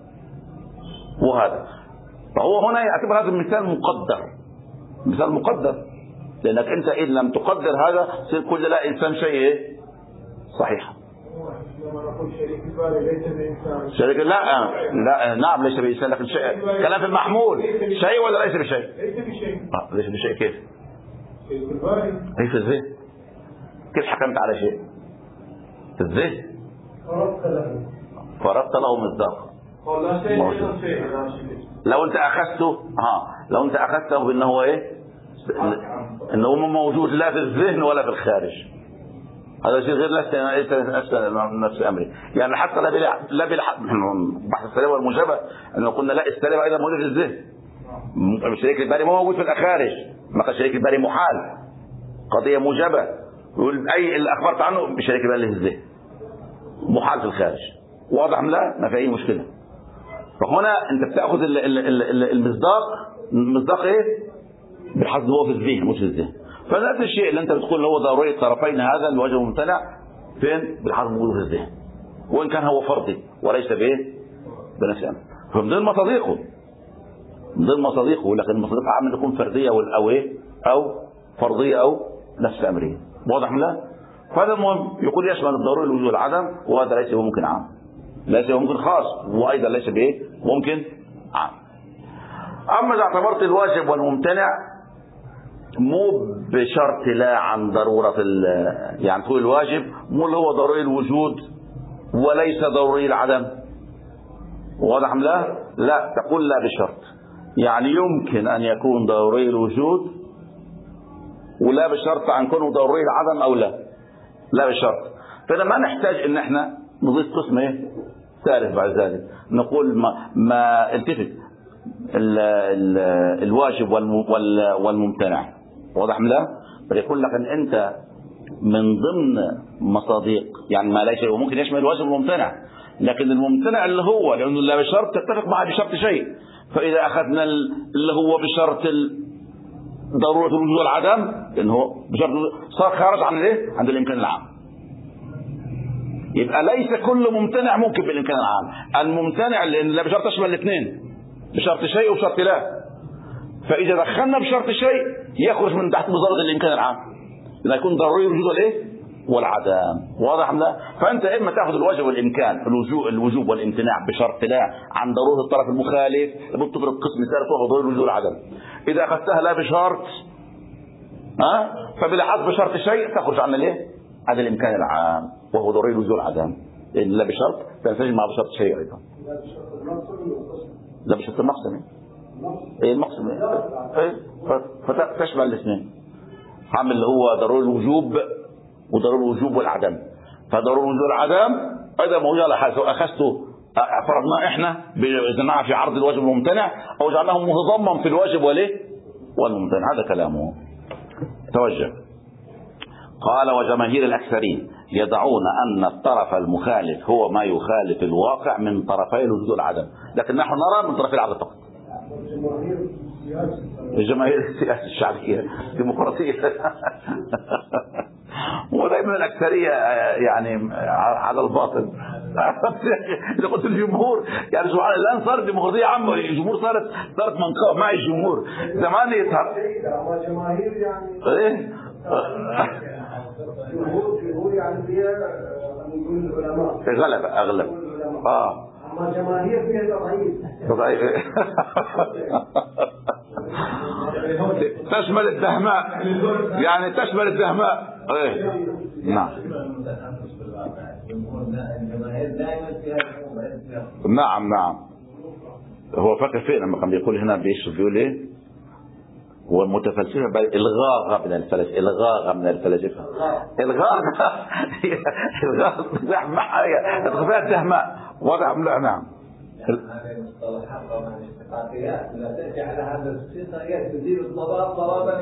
وهذا فهو هنا يعتبر هذا المثال مقدر مثال مقدر لانك انت ان لم تقدر هذا يصير كل لا انسان شيء صحيح. لما نقول شريك الباري ليس بإنسان شريك لا لا نعم ليس بإنسان لكن شيء كلام في المحمول شيء ولا ليس بشيء؟ ليس بشيء آه ليس بشيء كيف؟ شريك الباري كيف الذهن؟ كيف حكمت على شيء؟ الذهن فرضت له فرضت له مصداق لا شيء شيء لو انت اخذته ها لو انت اخذته بانه ايه؟ انه موجود لا في الذهن ولا في الخارج هذا شيء غير نفس امري يعني حتى لا بلا لا بلا بحث السلبه والموجبه انه قلنا لا السلبه ايضا موجود في الذهن شريك الباري مو موجود في الخارج ما قال شريك الباري محال قضيه موجبه يقول اي اللي اخبرت عنه بشريك الباري في الذهن محال في الخارج واضح ام لا ما في اي مشكله. فهنا انت بتاخذ المصداق المصداق ايه بحسب هو في الذهن مش في الذهن فنفس الشيء اللي انت بتقول هو ضروري الطرفين هذا الوجه الممتنع فين بالحرف موجود في الذهن وان كان هو فرضي وليس بايه بنفس امر فمن ضمن مصادقه من ضمن مصادقه لكن المصادق عام ان تكون فرديه او ايه او فرضيه او نفس امريه واضح لا فهذا المهم يقول يشمل الضروري الوجود والعدم وهذا ليس هو ممكن عام ليس هو ممكن خاص وايضا ليس بايه ممكن عام. اما اذا اعتبرت الواجب والممتنع مو بشرط لا عن ضرورة يعني تقول الواجب مو اللي هو ضروري الوجود وليس ضروري العدم واضح ام لا لا تقول لا بشرط يعني يمكن ان يكون ضروري الوجود ولا بشرط ان يكون ضروري العدم او لا لا بشرط فإذا ما نحتاج ان احنا نضيف قسم ايه ثالث بعد ذلك نقول ما, ما التفت ال ال الواجب والممتنع. واضح لا؟ فيقول لك ان انت من ضمن مصادق يعني ما ليس وممكن يشمل الواجب والممتنع، لكن الممتنع اللي هو لانه لا بشرط تتفق معه بشرط شيء. فاذا اخذنا اللي هو بشرط ضروره الوجود والعدم لانه هو بشرط صار خارج عن الايه؟ عن الامكان العام. يبقى ليس كل ممتنع ممكن بالامكان العام. الممتنع لان لا بشرط تشمل الاثنين بشرط شيء وبشرط لا. فاذا دخلنا بشرط شيء يخرج من تحت مظله الامكان العام، لا يكون ضروري الوجود والايه؟ والعدم. واضح لا؟ فانت اما تاخذ الواجب والامكان الوجوب الوجوب والامتناع بشرط لا عن ضروره الطرف المخالف بتفرض قسم ثالث وهو ضروري الوجود والعدم. اذا اخذتها لا بشرط ها فبالعكس بشرط شيء تخرج عن الايه؟ عن الامكان العام وهو ضروري الوجود والعدم. لا بشرط تنسجم مع بشرط شيء ايضا. لا بشرط المقسم ايه المقسم ايه فتشمل الاثنين. عامل اللي هو ضروري الوجوب وضروري الوجوب والعدم. فضروري الوجوب والعدم اذا موجود على حسب اخذته فرضناه احنا بجماعه في عرض الواجب والممتنع او جعلناه متضمن في الواجب والايه؟ والممتنع. هذا كلامه. توجه. قال وجماهير الاكثرين يدعون ان الطرف المخالف هو ما يخالف الواقع من طرفي الوجود والعدم، لكن نحن نرى من طرفي العدم فقط. الجماهير السياسة الشعبية ديمقراطية ودائما الأكثرية يعني على الباطل. إذا قلت الجمهور يعني سبحان الله الآن صارت ديمقراطية عامة، الجمهور صارت صارت منقوة مع الجمهور. زمان يظهر جماهير يعني إيه جمهور يعني فيها العلماء غلبة أغلب آه أما جماهير فيها ضعيف ضعيف تشمل الدهماء يعني تشمل الدهماء ايه نعم نعم نعم. هو فاكر فين لما كان بيقول هنا بيشرف بيقول ايه؟ هو المتفلسفه الغاغه من الفلاسفه الغاغه من الفلاسفه الغاغه الغاغه الدهماء هي الدهماء. وضع نعم هذه المصطلحات طبعا الاشتقاقيات لا تأتي على هذا الصيغة تزيد الضباب ضربا.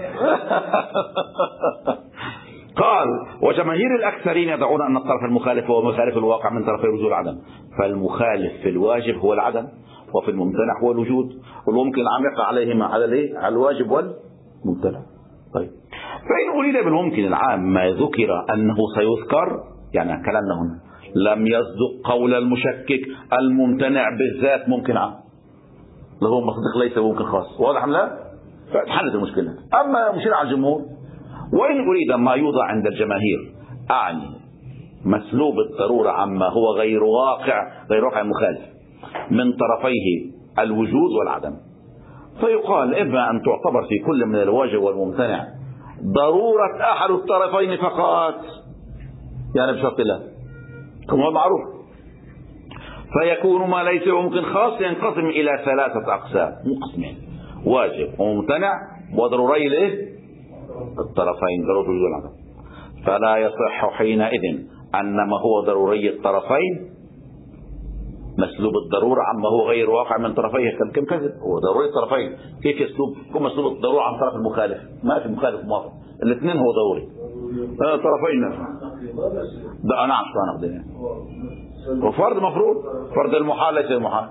قال وجماهير الأكثرين يدعون أن الطرف المخالف هو مخالف الواقع من طرفي الوجود والعدم. فالمخالف في الواجب هو العدم وفي الممتنع هو الوجود والممكن العام يقع عليهما على الايه؟ على الواجب والممتنع. طيب فإن أريد بالممكن العام ما ذكر أنه سيذكر يعني كلامنا هنا لم يصدق قول المشكك الممتنع بالذات ممكن عام اللي هو مصدق ليس ممكن خاص. واضح لا؟ فحلت المشكلة. أما مشير على الجمهور وإن أريد ما يوضع عند الجماهير أعني مسلوب الضرورة عما هو غير واقع غير واقع المخالف من طرفيه الوجود والعدم. فيقال إما أن تعتبر في كل من الواجب والممتنع ضرورة أحد الطرفين فقط يعني بشرط الله كما معروف. فيكون ما ليس ممكن خاص ينقسم إلى ثلاثة أقسام مقسمين واجب وممتنع وضروري الايه؟ الطرفين ضروري الوجود والعدم. فلا يصح حينئذ أن ما هو ضروري الطرفين مسلوب الضرورة عما هو غير واقع من طرفيه كم كذب. هو ضروري الطرفين كيف يسلوب يكون مسلوب الضرورة عن طرف المخالف؟ ما في مخالف موافق الاثنين هو ضروري طرفين ده أنا عشان أخذ وفرض مفروض فرض المحال ليس المحال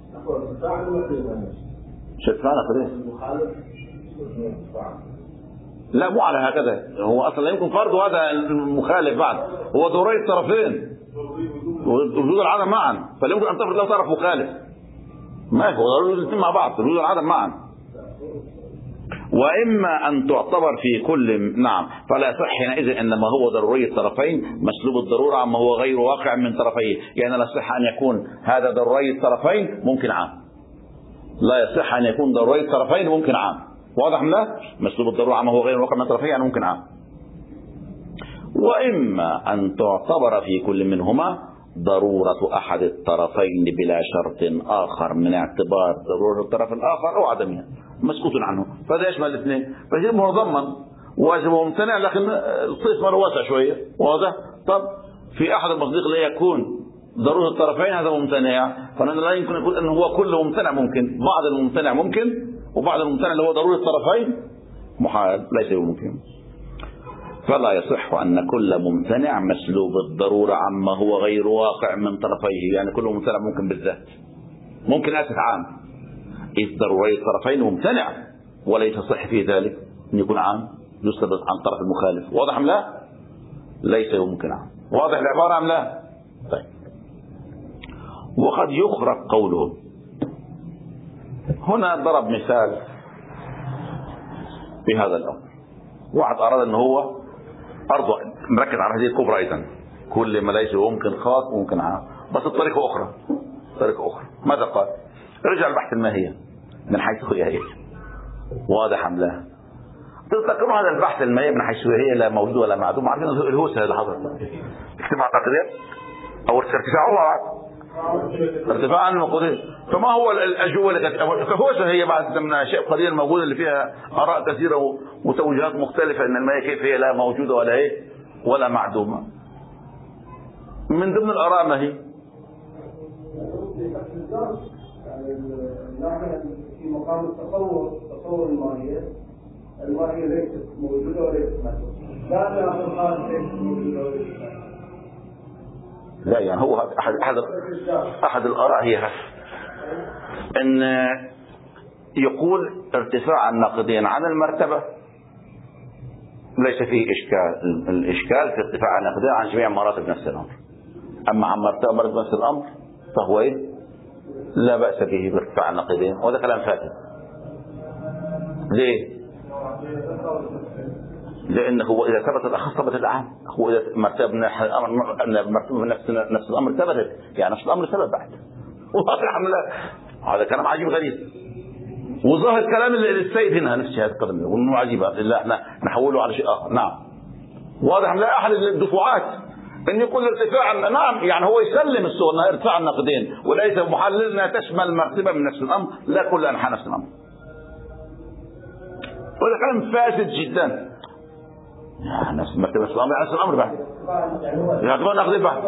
شتفان أخذ لا مو على هكذا. هو أصلا لا يمكن فرض هذا المخالف بعد هو ضروري الطرفين وجود العدم معا فلا يمكن أن تفرض له طرف مخالف ما هو ضروري الاثنين مع بعض وجود العدم معا. وإما أن تعتبر في كل نعم فلا يصح حينئذ إنما هو ضروري الطرفين مسلوب الضرورة عما هو غير واقع من طرفيه. يعني لا يصح أن يكون هذا ضروري الطرفين ممكن عام لا يصح أن يكون ضروري الطرفين ممكن عام. واضح لا؟ مسلوب الضرورة عما هو غير واقع من طرفيه يعني ممكن عام. وإما أن تعتبر في كل منهما ضرورة أحد الطرفين بلا شرط آخر من اعتبار ضرورة الطرف الآخر أو عدمها مسكوت عنه. فهذا يشمل الاثنين فهي منظما واجب وممتنع لكن الصيف مرة واسع شوية. واضح؟ طب في أحد المصدق لا يكون ضرورة الطرفين هذا ممتنع، فنحن لا يمكن نقول أنه هو كله ممتنع. ممكن بعض الممتنع ممكن، وبعض الممتنع اللي هو ضرورة الطرفين محال ليس ممكن. فلا يصح أن كل ممتنع مسلوب الضرورة عما هو غير واقع من طرفيه. يعني كل ممتنع ممكن بالذات، ممكن آسف عام، إذ ضروري الطرفين ممتنع وليس صح في ذلك أن يكون عام يسلب عن طرف المخالف. واضح أم لا؟ ليس يمكن عام. واضح العبارة أم لا؟ طيب. وقد يخرق قوله. هنا ضرب مثال في هذا الأمر. واحد أراد أن هو أرضه مركز على هذه الكبرى أيضا، كل ما ليس ممكن خاص ممكن عام، بس الطريقة أخرى. طريقة أخرى ماذا قال؟ رجع البحث الماهية من حيث هي هي. واضح أم لا؟ تذكرون هذا البحث الماهية من حيث هي لا موجود ولا معدوم. عارفين الهوسة اللي حصلت اجتماع تقدير أو ارتفاعها ارتفاع عن المقدور. فما هو الأجوبة اللي كانت كهوسة هي بعد من الأشياء القليلة الموجودة اللي فيها آراء كثيرة وتوجيهات مختلفة أن الماء كيف هي لا موجودة ولا إيه ولا معدومة. من ضمن الآراء ما هي؟ نحن في مقام التصور، تصور الماهية، الماهية ليست موجودة وليست معدومة. لا لا القرآن ليست موجودة وليست معدومة. لا يعني هو أحد أحد أحد الآراء هي أن يقول ارتفاع الناقضين عن المرتبة ليس فيه إشكال. الإشكال في ارتفاع الناقضين عن جميع مراتب نفس الأمر. أما عن مرتبة مرتبة نفس الأمر فهو إيه؟ لا بأس به بارتفاع الناقضين، وهذا كلام فاتن. ليه؟ لأنه إذا ثبت الأخص ثبت العام. هو إذا مرتبة من نفس نفس الأمر ثبتت، يعني نفس الأمر ثبت بعد. والحمد لله هذا كلام عجيب غريب. وظاهر كلام السيد هنا نفس هذا الكلام، وإنه عجيب إلا إحنا نحوله على شيء آخر. نعم واضح. لا أحد الدفعات أن يقول ارتفاع. نعم يعني هو يسلم الصور أنها ارتفاع النقدين، وليس محلل أنها تشمل مرتبة من نفس الأمر، لا كل أنحاء نفس الأمر. وهذا كلام فاسد جدا. يعني نفس مرتبة نفس الأمر نفس الأمر بعد يعتبر نقدين بعد.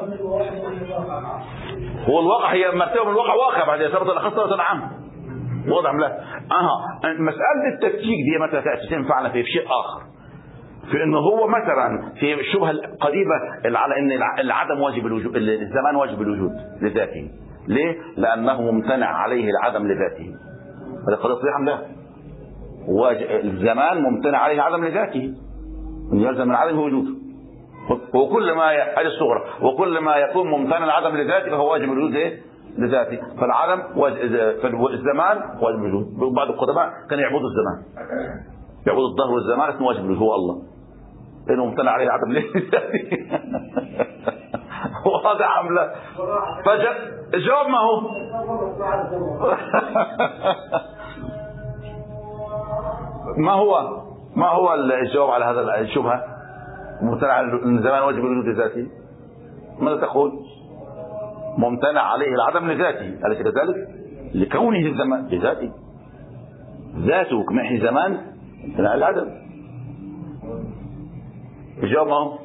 هو الواقع هي مرتبة من الواقع واقع بعد ثبت الأخص ثبت العام. واضح لا؟ أها مسألة التفكيك دي متى تأتي تنفعنا في شيء آخر، في انه هو مثلا في الشبهه القديمه على ان العدم واجب الوجود، الزمان واجب الوجود لذاته. ليه؟ لانه ممتنع عليه العدم لذاته. هذا قضيه صحيحه ام لا؟ الزمان ممتنع عليه العدم لذاته، يلزم من عدم وجوده. وكل ما هذه الصغرى وكل ما يكون ممتنع العدم لذاته فهو واجب الوجود ايه؟ لذاته. فالعدم فالزمان واجب الوجود. بعض القدماء كانوا يعبدوا الزمان، يعبدوا الظهر والزمان اسمه واجب الوجود هو الله، لأنه ممتنع عليه العدم ليه؟ وهذا عمله فجأة الجواب ما هو؟ ما هو ما هو الجواب على هذا الشبهة؟ ممتنع على الزمان واجب الوجود لذاته. ماذا تقول؟ ممتنع عليه العدم لذاته، أليس كذلك؟ لكونه الزمان لذاته، ذاته كمحي زمان ممتنع العدم. الجواب ما هو؟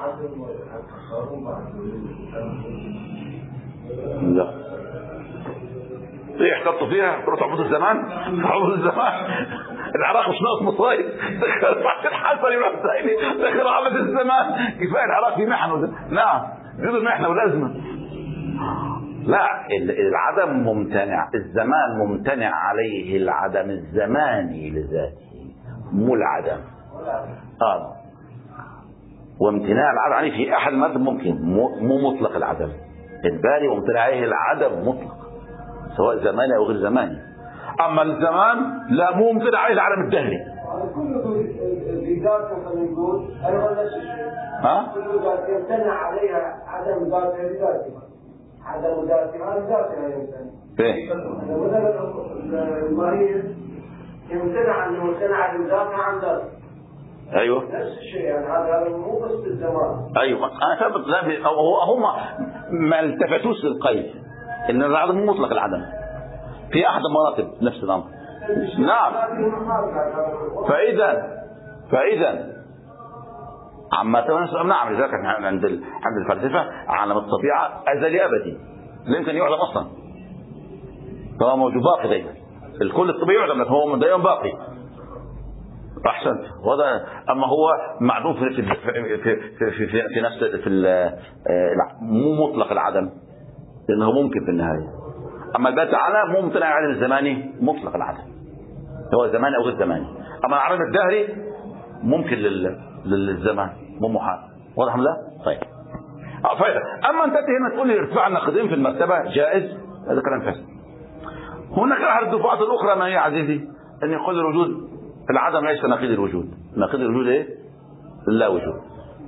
لا ليه احتطوا فيها؟ تروح تعبدوا الزمان؟ تعبدوا الزمان. العراق مش ناقص مصايب، دخل حصل يروح سائلي دخل عبد الزمان. كفايه العراق في محنه. نعم جزء المحنه والازمه. لا العدم ممتنع، الزمان ممتنع عليه العدم الزماني لذاته مو العدم. اه وامتناع العدم عليه في احد المذهب ممكن، مو مطلق العدم. الباري ممتنع عليه العدم مطلق سواء زماني او غير زماني. اما الزمان لا، مو ممتنع عليه العدم الدهري. كل ذات نقول ايضا نفس الشيء. ها؟ كل ذات يمتنع عليها عدم ذاتها لذاتها. عدم ذاتها لذاتها يمتنع. ايه؟ مثلا المريض يمتنع ان يمتنع لذاتها عن ذاتها. ايوه نفس الشيء. يعني هذا مو بس بالزمان. ايوه انا ثابت. هم ما التفتوش للقيد ان العدم مو مطلق العدم في احد مراتب نفس الامر. نعم. فاذا فاذا عامة نعم. لذلك عند عند الفلسفة عالم الطبيعة أزلي أبدي لا يمكن يعلم أصلا، فهو موجود باقي دائما. الكل الطبيعي يعلم لكن هو دائما باقي. أحسنت. وهذا أما هو معدوم في في في في في, في, في نفس في مو مطلق العدم لأنه ممكن في النهاية. أما الباب تعالى مو ممتنع العدم الزماني مطلق العدم، هو زماني أو غير زماني. أما العدم الدهري ممكن للزمان مو محال. واضح ولا لا؟ طيب. أما أنت هنا تقول لي ارتفاع النقيضين في المرتبة جائز، هذا كلام فاسد. هناك أحد الدفعات الأخرى ما هي عزيزي أن يقول الوجود العدم ليس نقيض الوجود. نقيض الوجود إيه؟ لا وجود.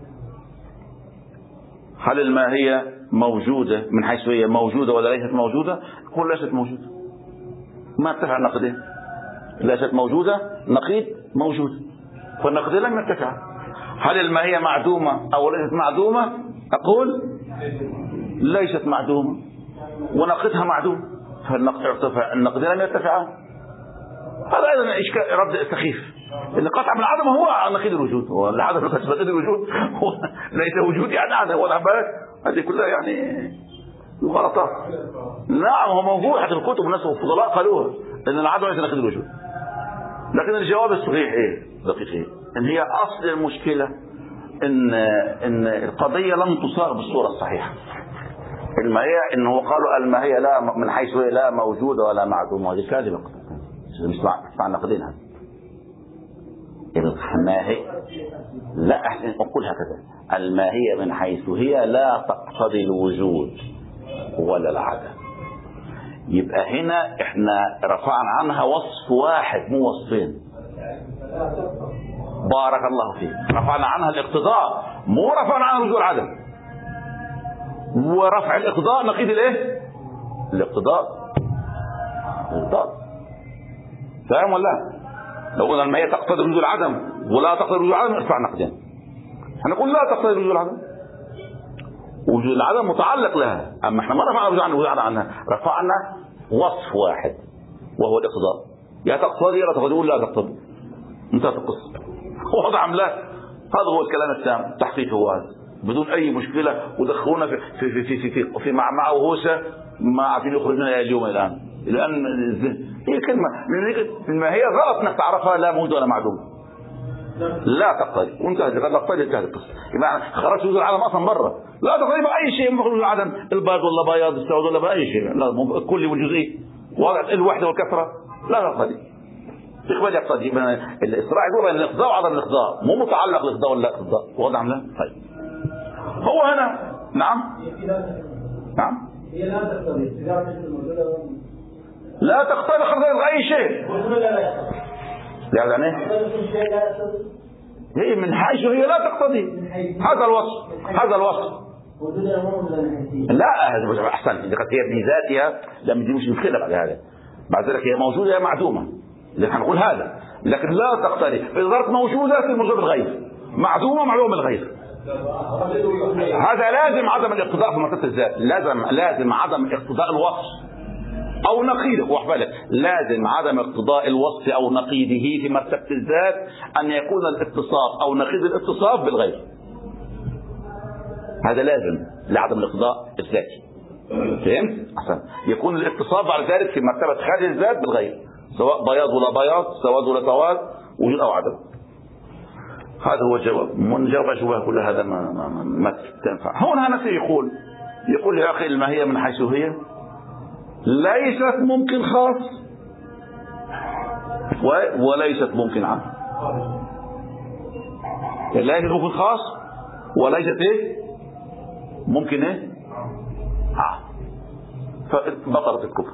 هل الماهية موجودة من حيث هي موجودة ولا ليست موجودة؟ يقول ليست موجودة. ما ارتفع النقيضين. ليست موجودة نقيض موجود، فالنقيضين لم يرتفع. هل الماهية معدومة أو ليست معدومة؟ أقول ليست معدومة ونقيضها معدوم، فالنقيضين لم يرتفعان. هذا أيضا إشكال رد سخيف، إن قطع من العدم هو نقيض الوجود، هو العدم نقيض الوجود هو ليس وجود يعني عدم. ولا بالك هذه كلها يعني غلطات. نعم هو موجود حتى الكتب والناس والفضلاء قالوها إن العدم ليس نقيض الوجود، لكن الجواب الصحيح إيه؟ دقيق إيه؟ إن هي أصل المشكلة إن إن القضية لم تصاغ بالصورة الصحيحة. الماهية إنه قالوا الماهية لا من حيث هي لا موجودة ولا معدومة، هذه كاذبة. مش مع النقدين هذا. الماهية لا أحسن أقول هكذا، الماهية من حيث هي لا تقتضي الوجود ولا العدم. يبقى هنا احنا رفعنا عنها وصف واحد مو وصفين. بارك الله فيك. رفعنا عنها الاقتضاء مو رفعنا عنها وجود العدم. ورفع الاقتضاء نقيض الايه؟ الاقتضاء. الاقتضاء فاهم ولا؟ لو قلنا الماهية تقتضي وجود العدم ولا تقتضي وجود العدم ارفع نقدين. هنقول لا تقتضي وجود العدم، وجود العدم متعلق لها. اما احنا ما رفعنا وجود العدم عنها، رفعنا وصف واحد وهو الاقتضاء. يا تقتضي يا لا تقتضي، ولا لا تقتضي، انتهت القصه. واضح ام لا؟ هذا هو الكلام التام، التحقيق هو هذا بدون اي مشكله. ودخلونا في في في في في, في معمعه وهوسه ما عارفين يخرجنا اليوم الان. لان هي كلمه الماهيه غلط انك تعرفها لا موجود ولا معدوم. لا تقتضي وانتهت. لا تقتضي انتهت القصه. يعني خرجت وجود العدم اصلا بره. لا تقتضي باي شيء مخرج العدم، البيض ولا بياض، السواد ولا باي شيء. لا كل والجزئي وضع الوحده والكثره لا تقتضي. إقبال يقتضي. الإسراع يقول بين الإقضاء وعدم الإقضاء، مو متعلق الإقضاء ولا الإقضاء. واضح لا؟ طيب. هو هنا نعم نعم هي لا تقتضي لا تقتضي خرج أي شيء. يعني هي من حيث هي لا تقتضي. هذا الوصف هذا الوصف لا هذا أحسن. إذا كانت هي بذاتها لم دي مش مشكلة بعد هذا. بعد ذلك هي موجودة هي معدومة، لكن هنقول هذا. لكن لا تقتضي إذا ظهرت موجودة في الموجود الغير، معدومة معلومة الغير. هذا لازم عدم الاقتضاء في مرتبة الذات. لازم لازم عدم اقتضاء الوصف أو نقيضه. واخد لازم عدم اقتضاء الوصف أو نقيضه في مرتبة الذات أن يكون الاتصاف أو نقيض الاتصاف بالغير. هذا لازم لعدم الاقتضاء الذاتي. فهمت؟ أحسن. يكون الاتصاف بعد ذلك في مرتبة خارج الذات بالغير، سواء بياض ولا بياض، سواد ولا سواد، وجود أو عدم. هذا هو الجواب. من جواب شبه كل هذا ما ما, ما, ما تنفع. هنا نفسه يقول يقول يا أخي الماهية من حيث هي ليست ممكن خاص وليست ممكن عام. ليست ممكن خاص وليست ايه ممكن ايه عام. فبطلت الكفر.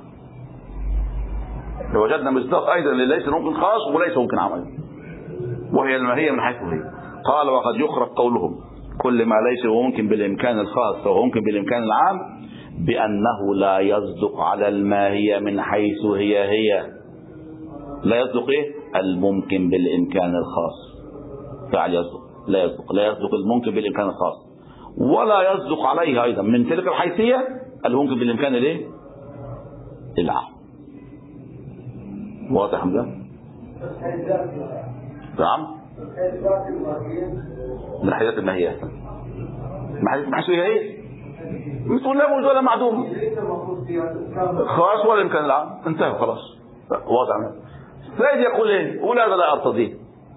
لو وجدنا مصداق ايضا ليس ممكن خاص وليس ممكن عام، وهي الماهية من حيث هي. قال وقد يخرج قولهم كل ما ليس هو ممكن بالإمكان الخاص فهو ممكن بالإمكان العام بأنه لا يصدق على الماهية من حيث هي هي. لا يصدق إيه؟ الممكن بالإمكان الخاص. فعل يصدق لا يصدق لا يصدق الممكن بالإمكان الخاص، ولا يصدق عليها أيضا من تلك الحيثية الممكن بالإمكان الإيه؟ العام. واضح ده؟ نعم من حيث الماهية. من حيث المحسوية ايه؟ بتقول لا موجود ولا معدوم، خلاص ولا يمكن العام انتهى خلاص واضح. فايد يقول ايه؟ قول هذا لا ارتضيه،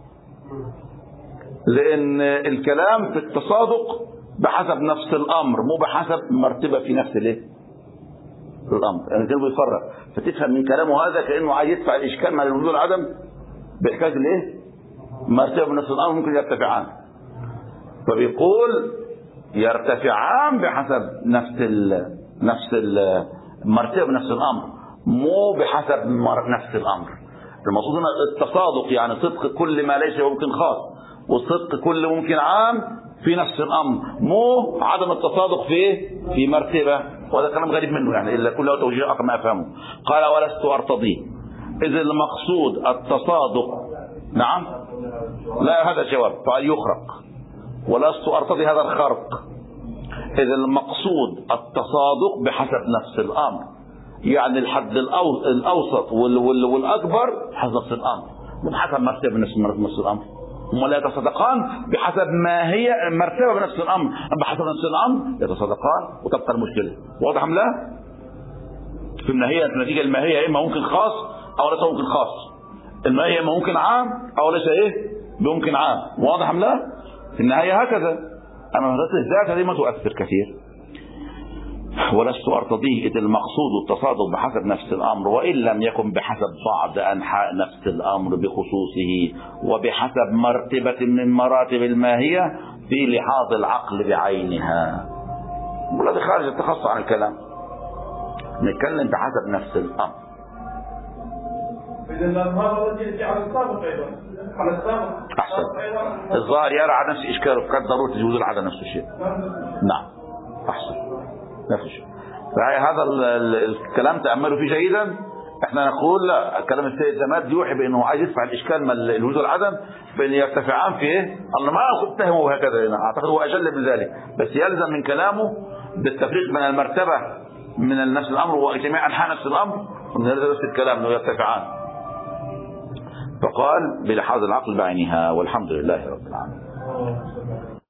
لان الكلام في التصادق بحسب نفس الامر مو بحسب مرتبه في نفس الايه؟ الامر. يعني كانوا بيفرق، فتفهم من كلامه هذا كانه عايز يدفع الاشكال مع الوجود والعدم بحكايه الايه؟ مرتبه بنفس الامر ممكن يرتفعان، فبيقول يرتفعان بحسب نفس ال نفس المرتبه بنفس الامر مو بحسب نفس الامر. المقصود هنا التصادق يعني صدق كل ما ليس ممكن خاص وصدق كل ممكن عام في نفس الامر، مو عدم التصادق في في مرتبه. وهذا كلام غريب منه يعني الا كله توجيه اخر ما افهمه. قال ولست ارتضيه اذ المقصود التصادق. نعم لا هذا جواب فقال يخرق، ولست ارتضي هذا الخرق اذ المقصود التصادق بحسب نفس الامر، يعني الحد الاوسط والاكبر حسب نفس الامر مو بحسب مرتبه بنفس الامر. هم لا يتصدقان بحسب ما هي مرتبه بنفس الامر، بحسب نفس الامر يتصدقان وتبقى المشكله. واضح ام لا؟ في النهايه النتيجه الماهيه اما ممكن خاص او ليس ممكن خاص، الماهيه اما ممكن عام او ليس ايه بممكن عام. واضح ام لا؟ في النهايه هكذا. اما مساله الذات هذه ما تؤثر كثير. ولست ارتضيه اذ المقصود التصادق بحسب نفس الامر وان لم يكن بحسب بعض انحاء نفس الامر بخصوصه وبحسب مرتبه من مراتب الماهيه في لحاظ العقل بعينها. والذي خارج التخصص عن الكلام نتكلم بحسب نفس الامر. احسن الظاهر يرى على نفس اشكاله فقد ضروره تجوز العدم نفس الشيء. نعم احسن نفس الشيء. فهذا الكلام تأملوا فيه جيدا. احنا نقول لا، كلام السيد زماد يوحي بانه عايز يدفع الاشكال من الوجود والعدم بان يرتفعان في ايه؟ الله ما اتهمه هكذا هنا، اعتقد هو اجل من ذلك، بس يلزم من كلامه بالتفريق بين المرتبه من نفس الامر وجميع انحاء نفس الامر، ومن هذا نفس الكلام انه يرتفعان. فقال بلحاظ العقل بعينها والحمد لله رب العالمين.